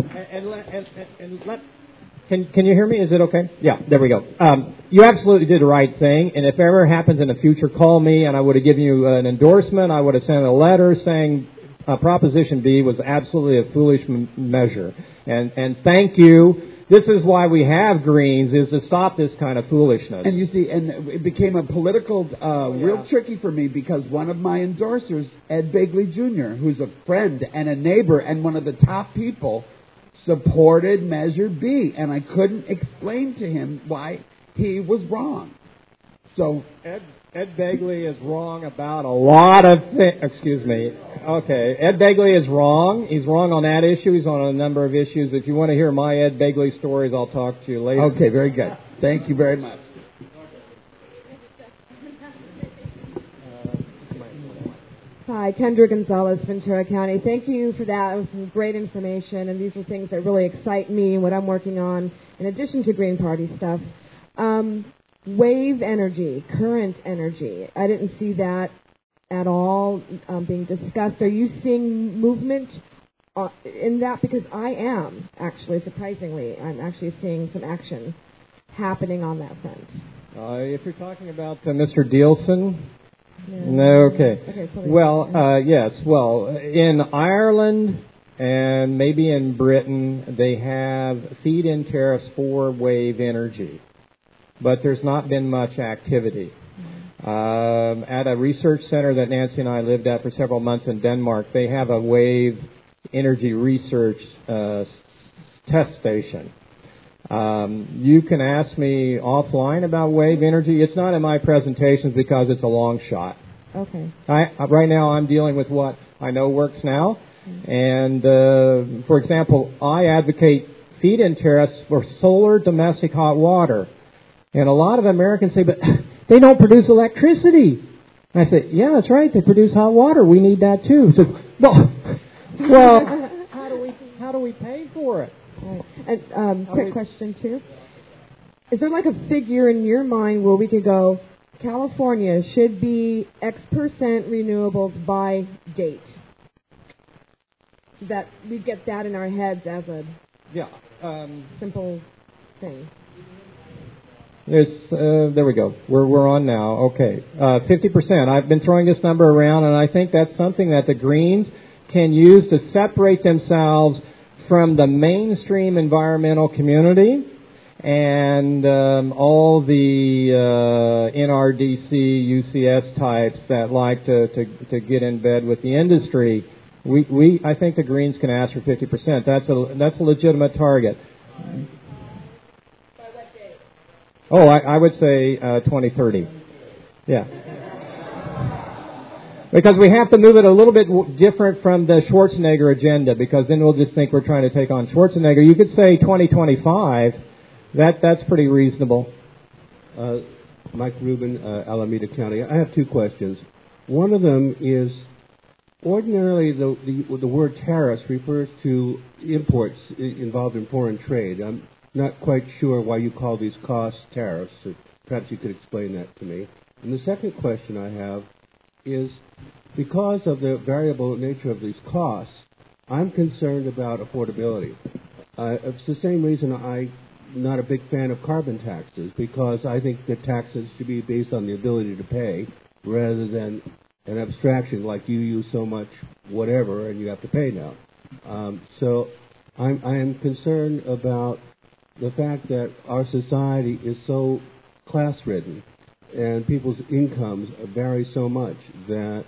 [SPEAKER 2] Can you hear me? Is it okay? Yeah, there we go. You absolutely did the right thing, and if it ever happens in the future, call me, and I would have given you an endorsement. I would have sent a letter saying Proposition B was absolutely a foolish measure. And thank you. This is why we have Greens, is to stop this kind of foolishness.
[SPEAKER 3] And you see, and it became a political, real tricky for me because one of my endorsers, Ed Begley Jr., who's a friend and a neighbor and one of the top people, supported Measure B, and I couldn't explain to him why he was wrong. So
[SPEAKER 2] Ed Begley is wrong about a lot of things. Excuse me. Okay, Ed Begley is wrong. He's wrong on that issue. He's on a number of issues. If you want to hear my Ed Begley stories, I'll talk to you later.
[SPEAKER 3] Okay, very good. Thank you very much.
[SPEAKER 4] Hi, Kendra Gonzalez, Ventura County. Thank you for that. It was some great information, and these are things that really excite me and what I'm working on, in addition to Green Party stuff. Wave energy, current energy. I didn't see that at all being discussed. Are you seeing movement in that? Because I am, actually, surprisingly. I'm actually seeing some action happening on that front.
[SPEAKER 2] If you're talking about Mr. Dielson...
[SPEAKER 4] No.
[SPEAKER 2] Okay. Well, yes. Well, in Ireland and maybe in Britain, they have feed-in tariffs for wave energy, but there's not been much activity. At a research center that Nancy and I lived at for several months in Denmark, they have a wave energy research test station. You can ask me offline about wave energy. It's not in my presentations because it's a long shot.
[SPEAKER 4] Okay.
[SPEAKER 2] Right now I'm dealing with what I know works now. And, for example, I advocate feed-in tariffs for solar domestic hot water. And a lot of Americans say, but they don't produce electricity. And I say, yeah, that's right. They produce hot water. We need that too. So, well, how do we pay for it?
[SPEAKER 4] Right. And quick question, too. Is there like a figure in your mind where we could go, California should be X% renewables by date? That we get that in our heads as a simple thing.
[SPEAKER 2] There we go. We're on now. Okay. 50%. I've been throwing this number around, and I think that's something that the Greens can use to separate themselves from the mainstream environmental community and all the NRDC, UCS types that like to get in bed with the industry. I think the Greens can ask for 50%. That's a legitimate target. By what date? Oh, I would say 2030. Yeah. Because we have to move it a little bit different from the Schwarzenegger agenda, because then we'll just think we're trying to take on Schwarzenegger. You could say 2025. That's pretty reasonable.
[SPEAKER 5] Mike Rubin, Alameda County. I have two questions. One of them is, ordinarily the word tariffs refers to imports involved in foreign trade. I'm not quite sure why you call these cost tariffs. Perhaps you could explain that to me. And the second question I have is, because of the variable nature of these costs, I'm concerned about affordability. It's the same reason I'm not a big fan of carbon taxes, because I think that taxes should be based on the ability to pay rather than an abstraction like you use so much whatever and you have to pay now. So I am concerned about the fact that our society is so class-ridden and people's incomes vary so much that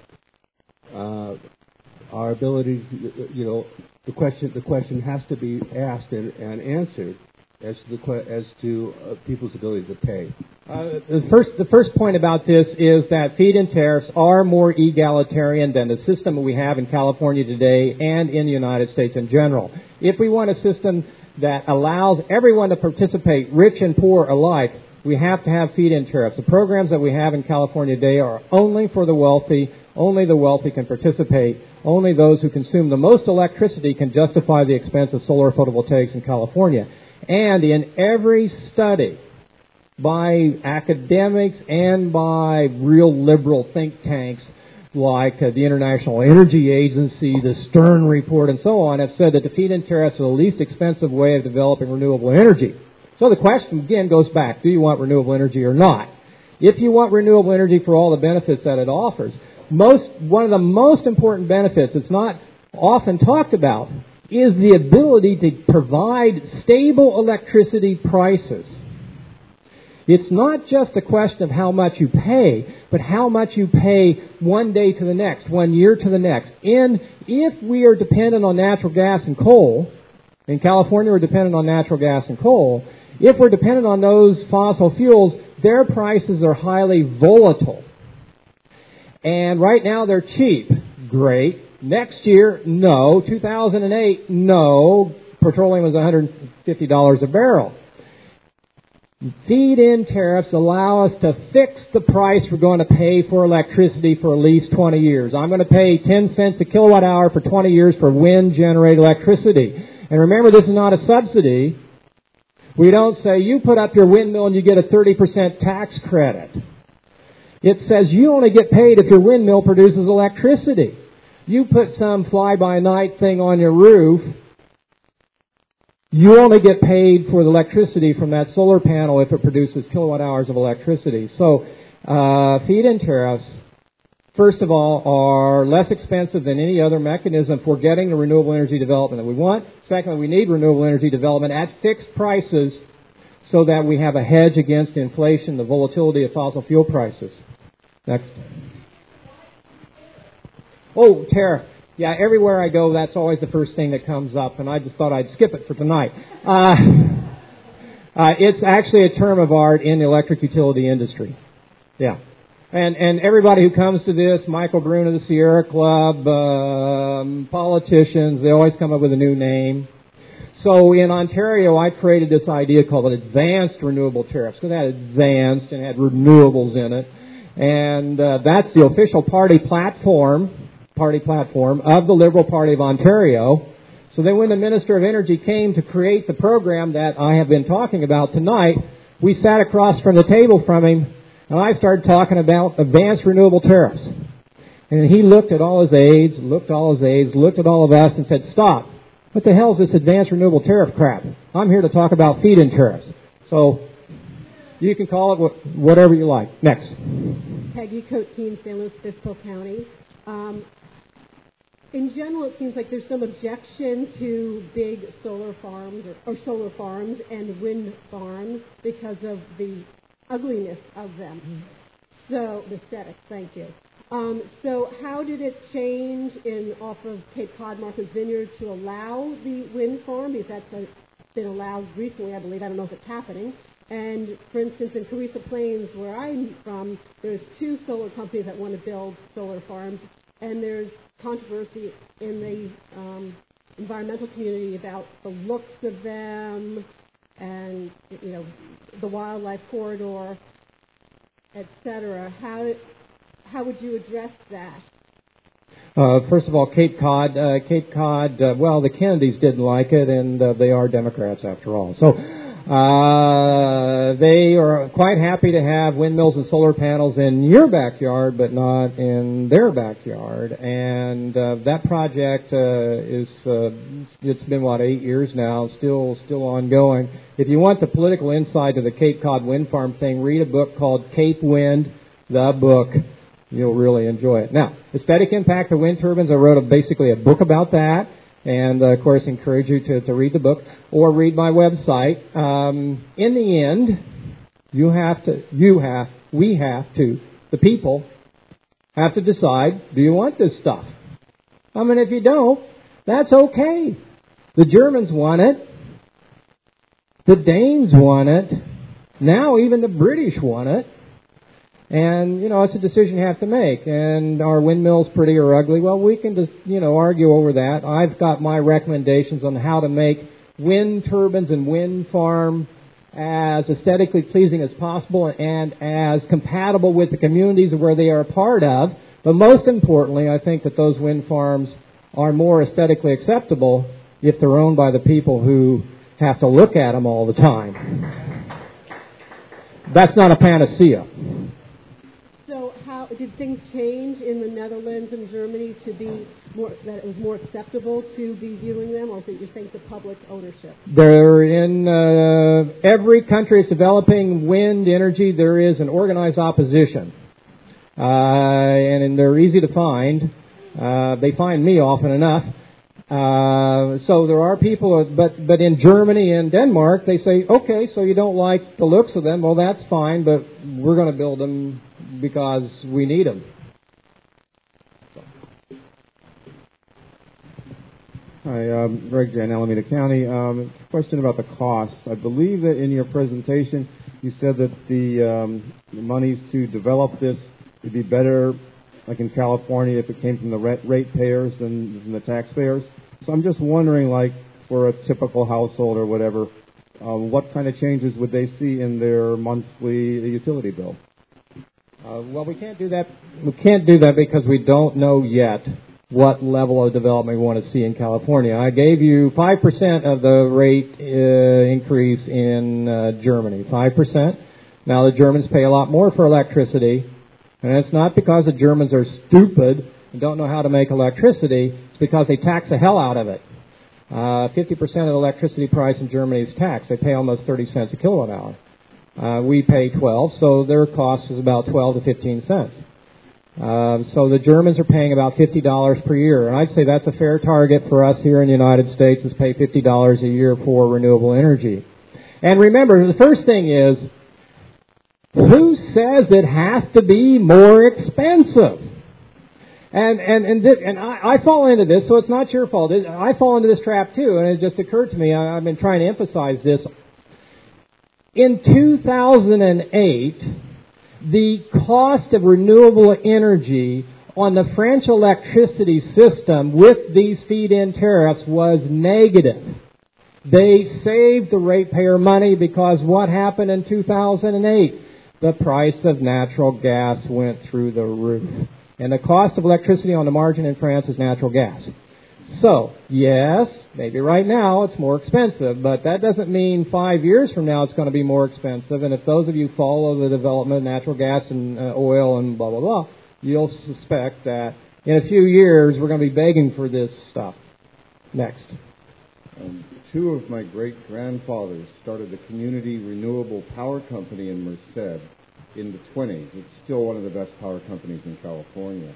[SPEAKER 5] our ability, the question has to be asked and answered as to people's ability to pay.
[SPEAKER 2] The first point about this is that feed-in tariffs are more egalitarian than the system that we have in California today and in the United States in general. If we want a system that allows everyone to participate, rich and poor alike, we have to have feed-in tariffs. The programs that we have in California today are only for the wealthy. Only the wealthy can participate. only those who consume the most electricity can justify the expense of solar photovoltaics in California. And in every study by academics and by real liberal think tanks like the International Energy Agency, the Stern Report, and so on, have said that the feed-in tariffs are the least expensive way of developing renewable energy. So the question again goes back, do you want renewable energy or not? If you want renewable energy for all the benefits that it offers, one of the most important benefits that's not often talked about is the ability to provide stable electricity prices. It's not just a question of how much you pay, but how much you pay one day to the next, 1 year to the next. And if we are dependent on natural gas and coal, in California we're dependent on natural gas and coal, if we're dependent on those fossil fuels, their prices are highly volatile. And right now they're cheap. Great. Next year, no. 2008, no. Petroleum was $150 a barrel. Feed-in tariffs allow us to fix the price we're going to pay for electricity for at least 20 years. I'm going to pay 10 cents a kilowatt hour for 20 years for wind-generated electricity. And remember, this is not a subsidy. We don't say, you put up your windmill and you get a 30% tax credit. It says you only get paid if your windmill produces electricity. You put some fly-by-night thing on your roof, you only get paid for the electricity from that solar panel if it produces kilowatt hours of electricity. So feed-in tariffs, first of all, are less expensive than any other mechanism for getting the renewable energy development that we want. Secondly, we need renewable energy development at fixed prices so that we have a hedge against inflation, the volatility of fossil fuel prices. Next. Oh, tariff. Yeah, everywhere I go, that's always the first thing that comes up, and I just thought I'd skip it for tonight. It's actually a term of art in the electric utility industry. Yeah. And everybody who comes to this, Michael Brune of the Sierra Club, politicians, they always come up with a new name. So in Ontario, I created this idea called advanced renewable tariffs, because it had advanced and had renewables in it. And that's the official party platform of the Liberal Party of Ontario. So then when the Minister of Energy came to create the program that I have been talking about tonight, we sat across from the table from him, and I started talking about advanced renewable tariffs. And he looked at all his aides, looked at all of us, and said, stop. What the hell is this advanced renewable tariff crap? I'm here to talk about feed-in tariffs. So you can call it whatever you like. Next.
[SPEAKER 6] Peggy Coteen, San Luis Obispo County. In general, it seems like there's some objection to big solar farms or solar farms and wind farms because of the ugliness of them. So, the aesthetics, thank you. So how did it change off of Cape Cod Martha's Vineyard to allow the wind farm? Because that's been allowed recently, I believe. I don't know if it's happening. And, for instance, in Carrizo Plains, where I'm from, there's 2 solar companies that want to build solar farms. And there's controversy in the environmental community about the looks of them and, you know, the wildlife corridor, etc. How would you address that?
[SPEAKER 2] First of all, Cape Cod, well, the Kennedys didn't like it, and they are Democrats after all. So they are quite happy to have windmills and solar panels in your backyard, but not in their backyard. And that project it's been, 8 years now, still ongoing. If you want the political insight to the Cape Cod wind farm thing, read a book called Cape Wind, the book. You'll really enjoy it. Now, aesthetic impact of wind turbines, I wrote basically a book about that. And, of course, encourage you to read the book or read my website. In the end, the people have to decide, do you want this stuff? I mean, if you don't, that's okay. The Germans want it. The Danes want it. Now even the British want it. And, you know, it's a decision you have to make. And are windmills pretty or ugly? Well, we can just, argue over that. I've got my recommendations on how to make wind turbines and wind farm as aesthetically pleasing as possible and as compatible with the communities where they are a part of. But most importantly, I think that those wind farms are more aesthetically acceptable if they're owned by the people who have to look at them all the time. That's not a panacea.
[SPEAKER 6] So how did things change in the Netherlands and Germany to be more, that it was more acceptable to be viewing them, or do you think the public ownership?
[SPEAKER 2] They're in every country that's developing wind energy, there is an organized opposition. And they're easy to find. They find me often enough. So there are people, but in Germany and Denmark, they say, okay, so you don't like the looks of them, well, that's fine, but we're going to build them because we need them.
[SPEAKER 7] Hi, Greg Jan, Alameda County. Question about the costs. I believe that in your presentation you said that the monies to develop this would be better, like in California, if it came from the ratepayers than from the taxpayers. So I'm just wondering, like, for a typical household or whatever, what kind of changes would they see in their monthly utility bill?
[SPEAKER 2] Well, we can't do that. We can't do that because we don't know yet what level of development we want to see in California. I gave you 5% of the rate increase in Germany. 5%. Now the Germans pay a lot more for electricity, and it's not because the Germans are stupid and don't know how to make electricity. It's because they tax the hell out of it. 50% of the electricity price in Germany is taxed. They pay almost 30 cents a kilowatt hour. We pay 12, so their cost is about 12 to 15 cents. So the Germans are paying about $50 per year, and I'd say that's a fair target for us here in the United States, is pay $50 a year for renewable energy. And remember, the first thing is, who says it has to be more expensive? And I fall into this, so it's not your fault. I fall into this trap too, and it just occurred to me, I've been trying to emphasize this. In 2008, the cost of renewable energy on the French electricity system with these feed-in tariffs was negative. They saved the ratepayer money because what happened in 2008? The price of natural gas went through the roof. And the cost of electricity on the margin in France is natural gas. So, yes, maybe right now it's more expensive, but that doesn't mean 5 years from now it's going to be more expensive. And if those of you follow the development of natural gas and oil and blah, blah, blah, you'll suspect that in a few years we're going to be begging for this stuff. Next.
[SPEAKER 8] Two of my great-grandfathers started the Community Renewable Power Company in Merced in the 20s. It's still one of the best power companies in California.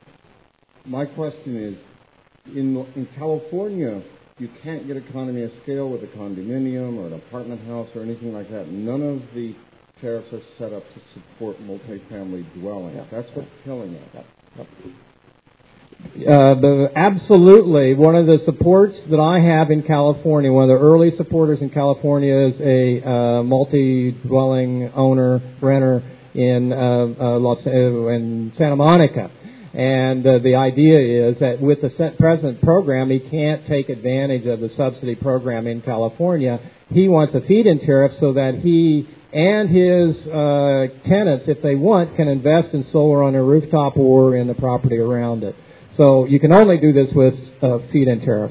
[SPEAKER 8] My question is, in California, you can't get economy of scale with a condominium or an apartment house or anything like that. None of the tariffs are set up to support multifamily dwelling. Yeah. That's what's killing it.
[SPEAKER 2] Absolutely. One of the supports that I have in California, one of the early supporters in California is a multi-dwelling owner, renter in Santa Monica. And the idea is that with the present program, he can't take advantage of the subsidy program in California. He wants a feed-in tariff so that he and his tenants, if they want, can invest in solar on their rooftop or in the property around it. So you can only do this with feed-in tariffs.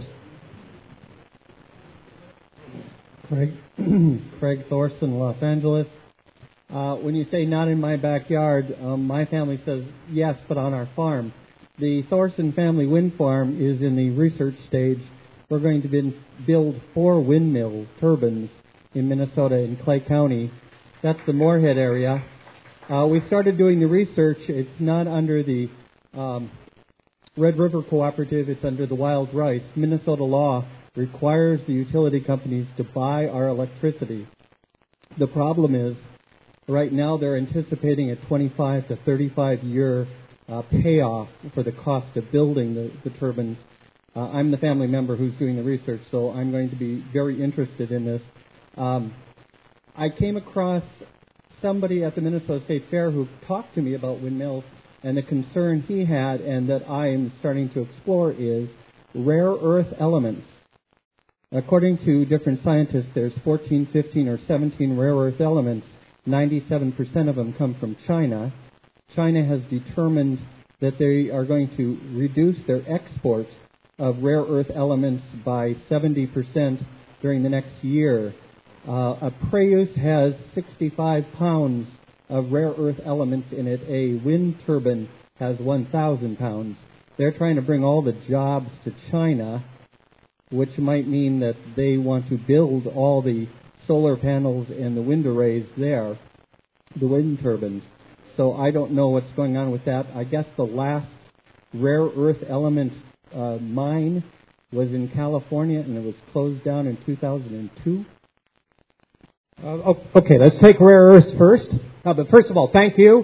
[SPEAKER 9] Craig Thorson, Los Angeles. When you say not in my backyard, my family says yes, but on our farm. The Thorson family wind farm is in the research stage. We're going to build 4 windmill turbines in Minnesota in Clay County. That's the Moorhead area. We started doing the research. It's not under the Red River Cooperative. It's under the Wild Rice. Minnesota law requires the utility companies to buy our electricity. The problem is, right now they're anticipating a 25 to 35 year payoff for the cost of building the turbines. I'm the family member who's doing the research, so I'm going to be very interested in this. I came across somebody at the Minnesota State Fair who talked to me about windmills, and the concern he had and that I am starting to explore is rare earth elements. According to different scientists, there's 14, 15, or 17 rare earth elements. 97% of them come from China. China has determined that they are going to reduce their exports of rare earth elements by 70% during the next year. A Praios has 65 pounds of rare earth elements in it. A wind turbine has 1,000 pounds. They're trying to bring all the jobs to China, which might mean that they want to build all the solar panels and the wind arrays there, the wind turbines. So I don't know what's going on with that. I guess the last rare earth element mine was in California, and it was closed down in 2002.
[SPEAKER 2] Okay, let's take rare earths first. But first of all, thank you.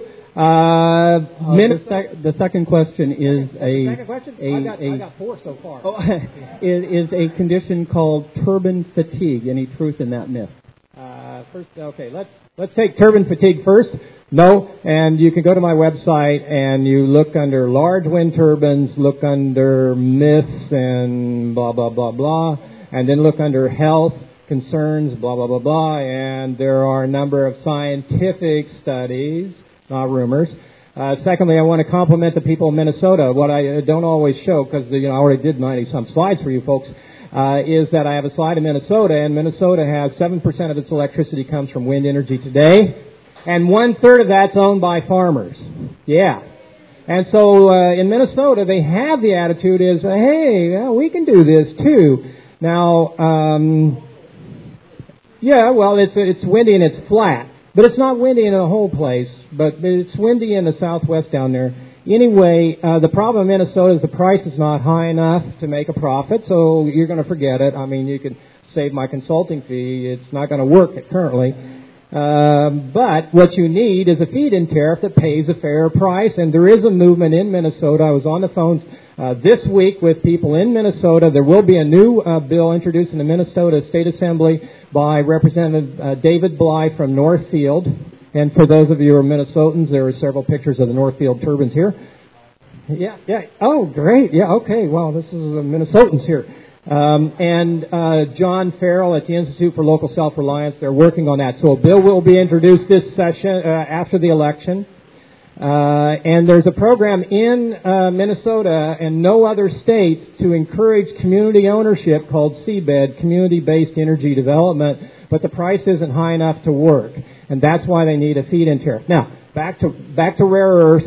[SPEAKER 9] The second question is
[SPEAKER 2] Second question? I got four so far.
[SPEAKER 9] is a condition called turbine fatigue. Any truth in that myth?
[SPEAKER 2] First, okay, let's take turbine fatigue first. No, and you can go to my website and you look under large wind turbines, look under myths and blah, blah, blah, blah, and then look under health concerns, blah, blah, blah, blah, and there are a number of scientific studies, not rumors. Secondly, I want to compliment the people of Minnesota. What I don't always show, because I already did 90-some slides for you folks, is that I have a slide of Minnesota, and Minnesota has 7% of its electricity comes from wind energy today, and 1/3 of that's owned by farmers. Yeah. And so in Minnesota, they have the attitude is, hey, well, we can do this too. Now, it's windy and it's flat. But it's not windy in the whole place, but it's windy in the southwest down there. Anyway, the problem in Minnesota is the price is not high enough to make a profit, so you're going to forget it. I mean, you can save my consulting fee. It's not going to work currently. But what you need is a feed-in tariff that pays a fair price, and there is a movement in Minnesota. I was on the phone this week with people in Minnesota. There will be a new bill introduced in the Minnesota State Assembly by Representative David Bly from Northfield. And for those of you who are Minnesotans, there are several pictures of the Northfield turbines here. Yeah. Oh, great. Yeah, okay. Well, this is Minnesotans here. And John Farrell at the Institute for Local Self-Reliance, they're working on that. So a bill will be introduced this session after the election. And there's a program in Minnesota and no other states to encourage community ownership called CBED, Community-Based Energy Development, but the price isn't high enough to work. And that's why they need a feed-in tariff. Now, back to rare earths.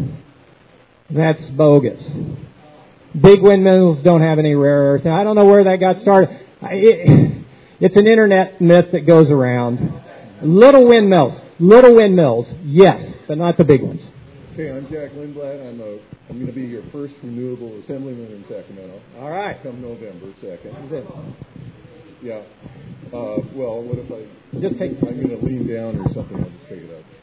[SPEAKER 2] That's bogus. Big windmills don't have any rare earth. Now, I don't know where that got started. It's an internet myth that goes around. Little windmills, yes, but not the big ones.
[SPEAKER 10] Okay, I'm Jack Lindblad. I'm going to be your first renewable assemblyman in Sacramento.
[SPEAKER 2] All right.
[SPEAKER 10] Come November 2nd. Yeah. Well, what if I'm going to lean down or something? I'll just pick it up.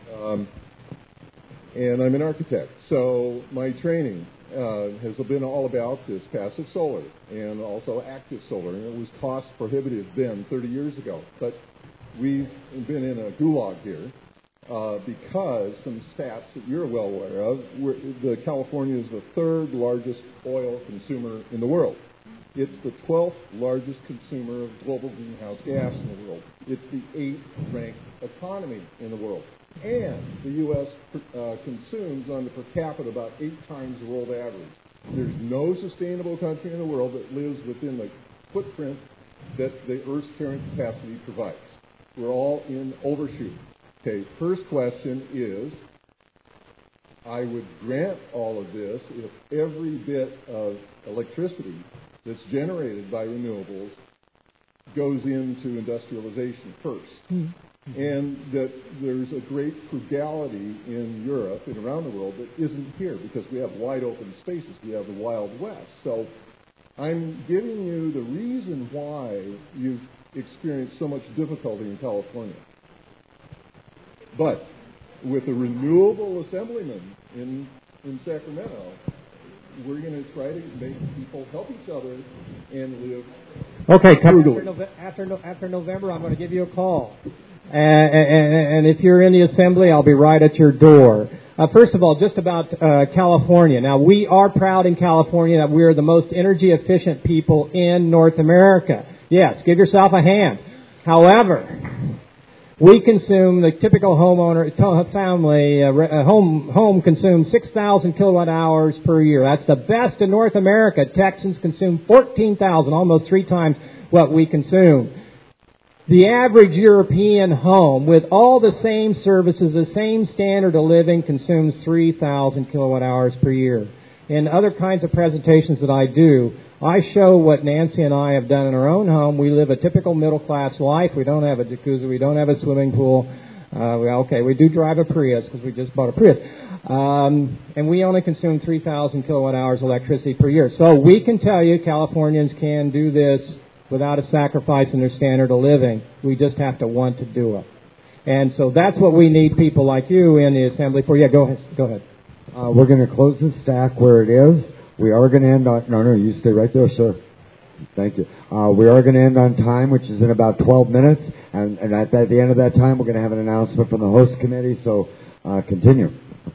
[SPEAKER 10] And I'm an architect. So my training has been all about this passive solar and also active solar. And it was cost prohibitive then, 30 years ago. But we've been in a gulag here because some stats that you're well aware of, California is the third largest oil consumer in the world. It's the 12th largest consumer of global greenhouse gas in the world. It's the 8th ranked economy in the world. And the U.S. consumes on the per capita about 8 times the world average. There's no sustainable country in the world that lives within the footprint that the Earth's carrying capacity provides. We're all in overshoot. Okay, first question is, I would grant all of this if every bit of electricity that's generated by renewables goes into industrialization first. Mm-hmm. And that there's a great frugality in Europe and around the world that isn't here because we have wide open spaces. We have the Wild West. So I'm giving you the reason why you've experienced so much difficulty in California. But with a renewable assemblyman in Sacramento, we're going to try to make people help each other and live frugally.
[SPEAKER 2] After November, I'm going to give you a call. And if you're in the assembly, I'll be right at your door. First of all, just about California. Now, we are proud in California that we are the most energy efficient people in North America. Yes, give yourself a hand. However, We consume, the typical homeowner, family, home consumes 6,000 kilowatt hours per year. That's the best in North America. Texans consume 14,000, almost 3 times what we consume. The average European home, with all the same services, the same standard of living, consumes 3,000 kilowatt hours per year. In other kinds of presentations that I do, I show what Nancy and I have done in our own home. We live a typical middle-class life. We don't have a jacuzzi. We don't have a swimming pool. We do drive a Prius because we just bought a Prius. And we only consume 3,000 kilowatt hours of electricity per year. So we can tell you Californians can do this without a sacrifice in their standard of living. We just have to want to do it. And so that's what we need people like you in the assembly for. Yeah, go ahead.
[SPEAKER 1] We're going to close the stack where it is. We are going to end on... No, you stay right there, sir. Thank you. We are going to end on time, which is in about 12 minutes. And at the end of that time, we're going to have an announcement from the host committee. So continue.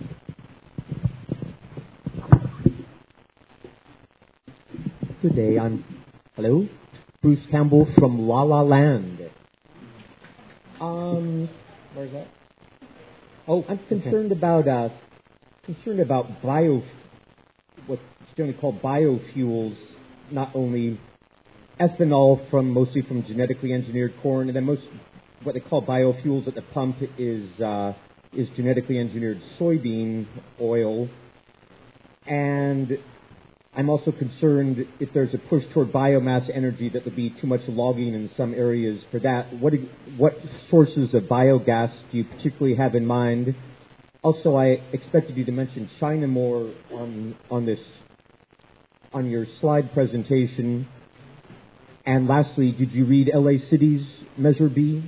[SPEAKER 11] Good day. Hello? Bruce Campbell from La La Land.
[SPEAKER 2] Where's that?
[SPEAKER 11] Oh, I'm concerned about what's generally called biofuels, not only ethanol mostly from genetically engineered corn, and then what they call biofuels at the pump is genetically engineered soybean oil. And I'm also concerned if there's a push toward biomass energy that there'll be too much logging in some areas for that. What sources of biogas do you particularly have in mind? Also, I expected you to mention China more on your slide presentation. And lastly, did you read LA City's Measure B?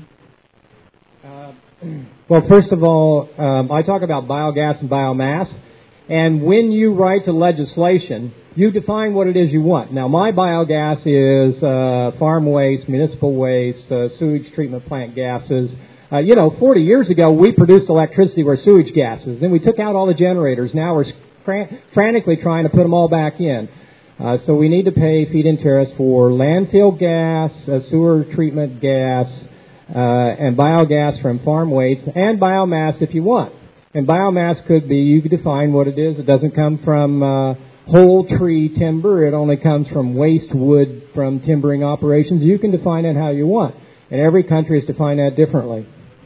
[SPEAKER 2] Well, first of all, I talk about biogas and biomass. And when you write the legislation, you define what it is you want. Now, my biogas is farm waste, municipal waste, sewage treatment plant gases. 40 years ago, we produced electricity with sewage gases. Then we took out all the generators. Now we're frantically trying to put them all back in. So we need to pay feed-in tariffs for landfill gas, sewer treatment gas, and biogas from farm waste, and biomass if you want. And biomass could be, you could define what it is. It doesn't come from whole tree timber. It only comes from waste wood from timbering operations. You can define it how you want. And every country has defined that differently.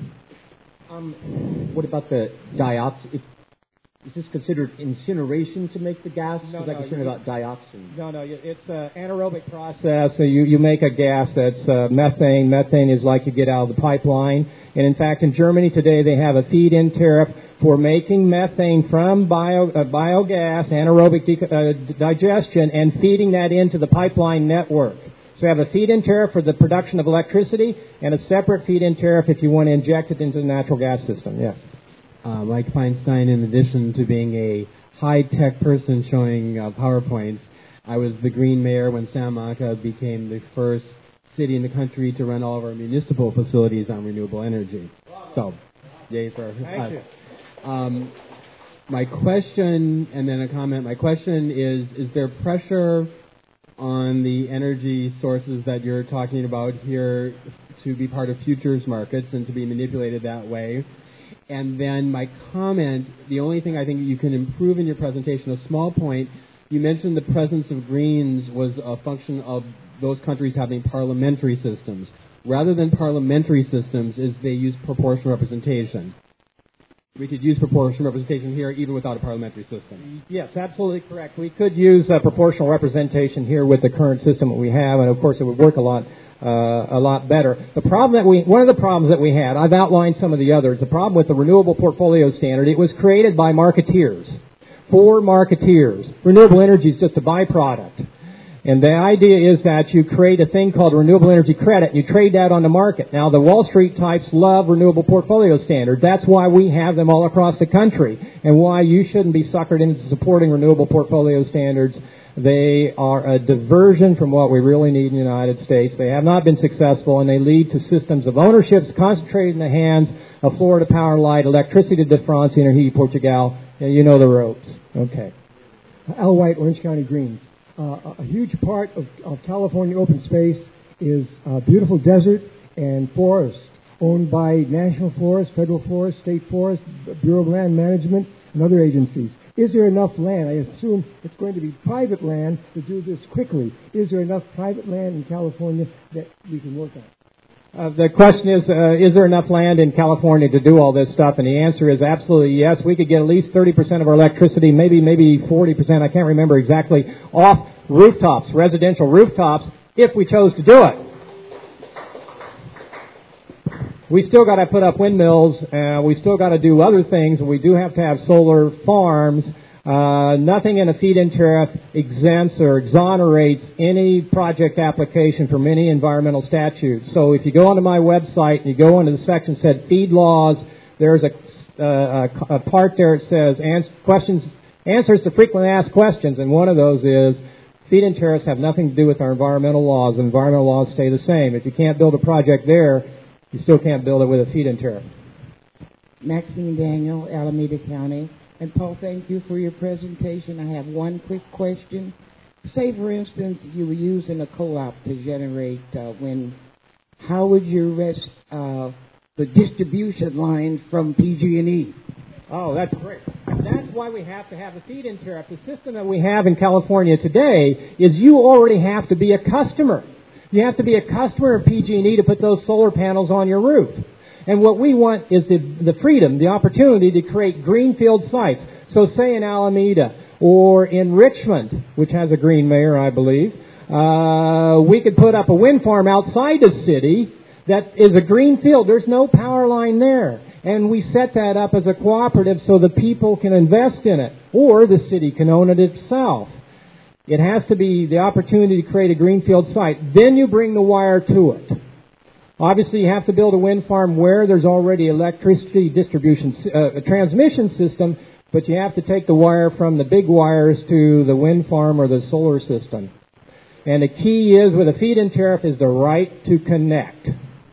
[SPEAKER 11] What about the dioxin? Is this considered incineration to make the gas? Because I'm concerned about dioxin.
[SPEAKER 2] No, it's an anaerobic process. So you make a gas that's methane. Methane is like you get out of the pipeline. And in fact, in Germany today, they have a feed-in tariff for making methane from biogas, anaerobic digestion, and feeding that into the pipeline network. So you have a feed-in tariff for the production of electricity and a separate feed-in tariff if you want to inject it into the natural gas system. Yes.
[SPEAKER 12] Mike Feinstein, in addition to being a high-tech person showing PowerPoints, I was the Green Mayor when Santa Monica became the first city in the country to run all of our municipal facilities on renewable energy. So, yay for us.
[SPEAKER 2] Thank you.
[SPEAKER 12] My question, and then a comment. My question is there pressure on the energy sources that you're talking about here to be part of futures markets and to be manipulated that way? And then my comment, the only thing I think you can improve in your presentation, a small point, you mentioned the presence of Greens was a function of those countries having parliamentary systems. Rather than parliamentary systems, is they use proportional representation. We could use proportional representation here even without a parliamentary system.
[SPEAKER 2] Yes, absolutely correct. We could use proportional representation here with the current system that we have, and of course it would work a lot better. One of the problems that we had, I've outlined some of the others. The problem with the Renewable Portfolio Standard, it was created by marketeers, for marketeers. Renewable energy is just a byproduct. And the idea is that you create a thing called renewable energy credit, and you trade that on the market. Now, the Wall Street types love renewable portfolio standards. That's why we have them all across the country, and why you shouldn't be suckered into supporting renewable portfolio standards. They are a diversion from what we really need in the United States. They have not been successful, and they lead to systems of ownerships concentrated in the hands of Florida Power and Light, Electricity de France, Energía Portugal. You know the ropes. Okay.
[SPEAKER 13] Al White, Orange County Greens. A huge part of California open space is beautiful desert and forest. owned by National Forest, Federal Forest, State Forest, Bureau of Land Management, and other agencies. Is there enough land? I assume it's going to be private land to do this quickly. Is there enough private land in California that we can work on?
[SPEAKER 2] The question is there enough land in California to do all this stuff? And the answer is absolutely yes. We could get at least 30% of our electricity, maybe 40%, I can't remember exactly, off rooftops, residential rooftops, if we chose to do it. We still got to put up windmills, we still got to do other things, and we do have to have solar farms. Nothing in a feed-in tariff exempts or exonerates any project application from any environmental statutes. So if you go onto my website and you go into the section that said feed laws, there's a part there that says answers to frequently asked questions, and one of those is feed-in tariffs have nothing to do with our environmental laws. Environmental laws stay the same. If you can't build a project there, you still can't build it with a feed-in tariff.
[SPEAKER 14] Maxine Daniel, Alameda County. And Paul, thank you for your presentation. I have one quick question. Say, for instance, you were using a co-op to generate wind. How would you arrest the distribution line from PG&E?
[SPEAKER 2] Oh, that's great. That's why we have to have a feed-in tariff. The system that we have in California today is you already have to be a customer. You have to be a customer of PG&E to put those solar panels on your roof. And what we want is the freedom, the opportunity to create greenfield sites. So say in Alameda or in Richmond, which has a green mayor, I believe, we could put up a wind farm outside the city that is a green field. There's no power line there. And we set that up as a cooperative so the people can invest in it, or the city can own it itself. It has to be the opportunity to create a greenfield site. Then you bring the wire to it. Obviously, you have to build a wind farm where there's already electricity distribution, a transmission system, but you have to take the wire from the big wires to the wind farm or the solar system. And the key is, with a feed-in tariff, is the right to connect.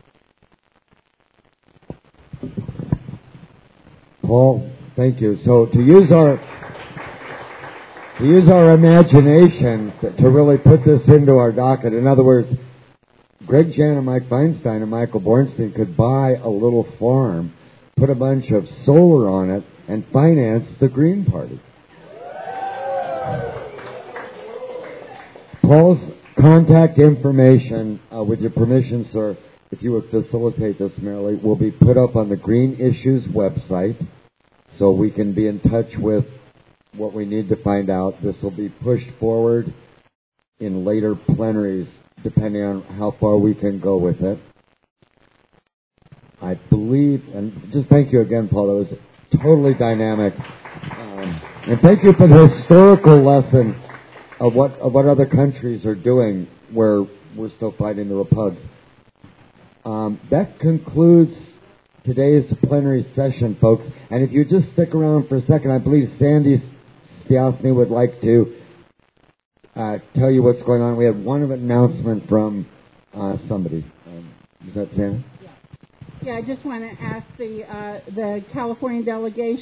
[SPEAKER 1] Paul, thank you. So to use our imagination to really put this into our docket, in other words, Greg Jan and Mike Feinstein and Michael Bornstein could buy a little farm, put a bunch of solar on it, and finance the Green Party. Paul's contact information, with your permission, sir, if you would facilitate this, Merrily, will be put up on the Green Issues website, so we can be in touch with what we need to find out. This will be pushed forward in later plenaries, depending on how far we can go with it. I believe, and just thank you again, Paul, it was totally dynamic. And thank you for the historical lesson of what other countries are doing where we're still fighting the repugs. That concludes today's plenary session, folks. And if you just stick around for a second, I believe Sandy Stiasny would like to tell you what's going on. We have one announcement from somebody. Is that Sandy?
[SPEAKER 6] Yeah, I just want to ask the California delegation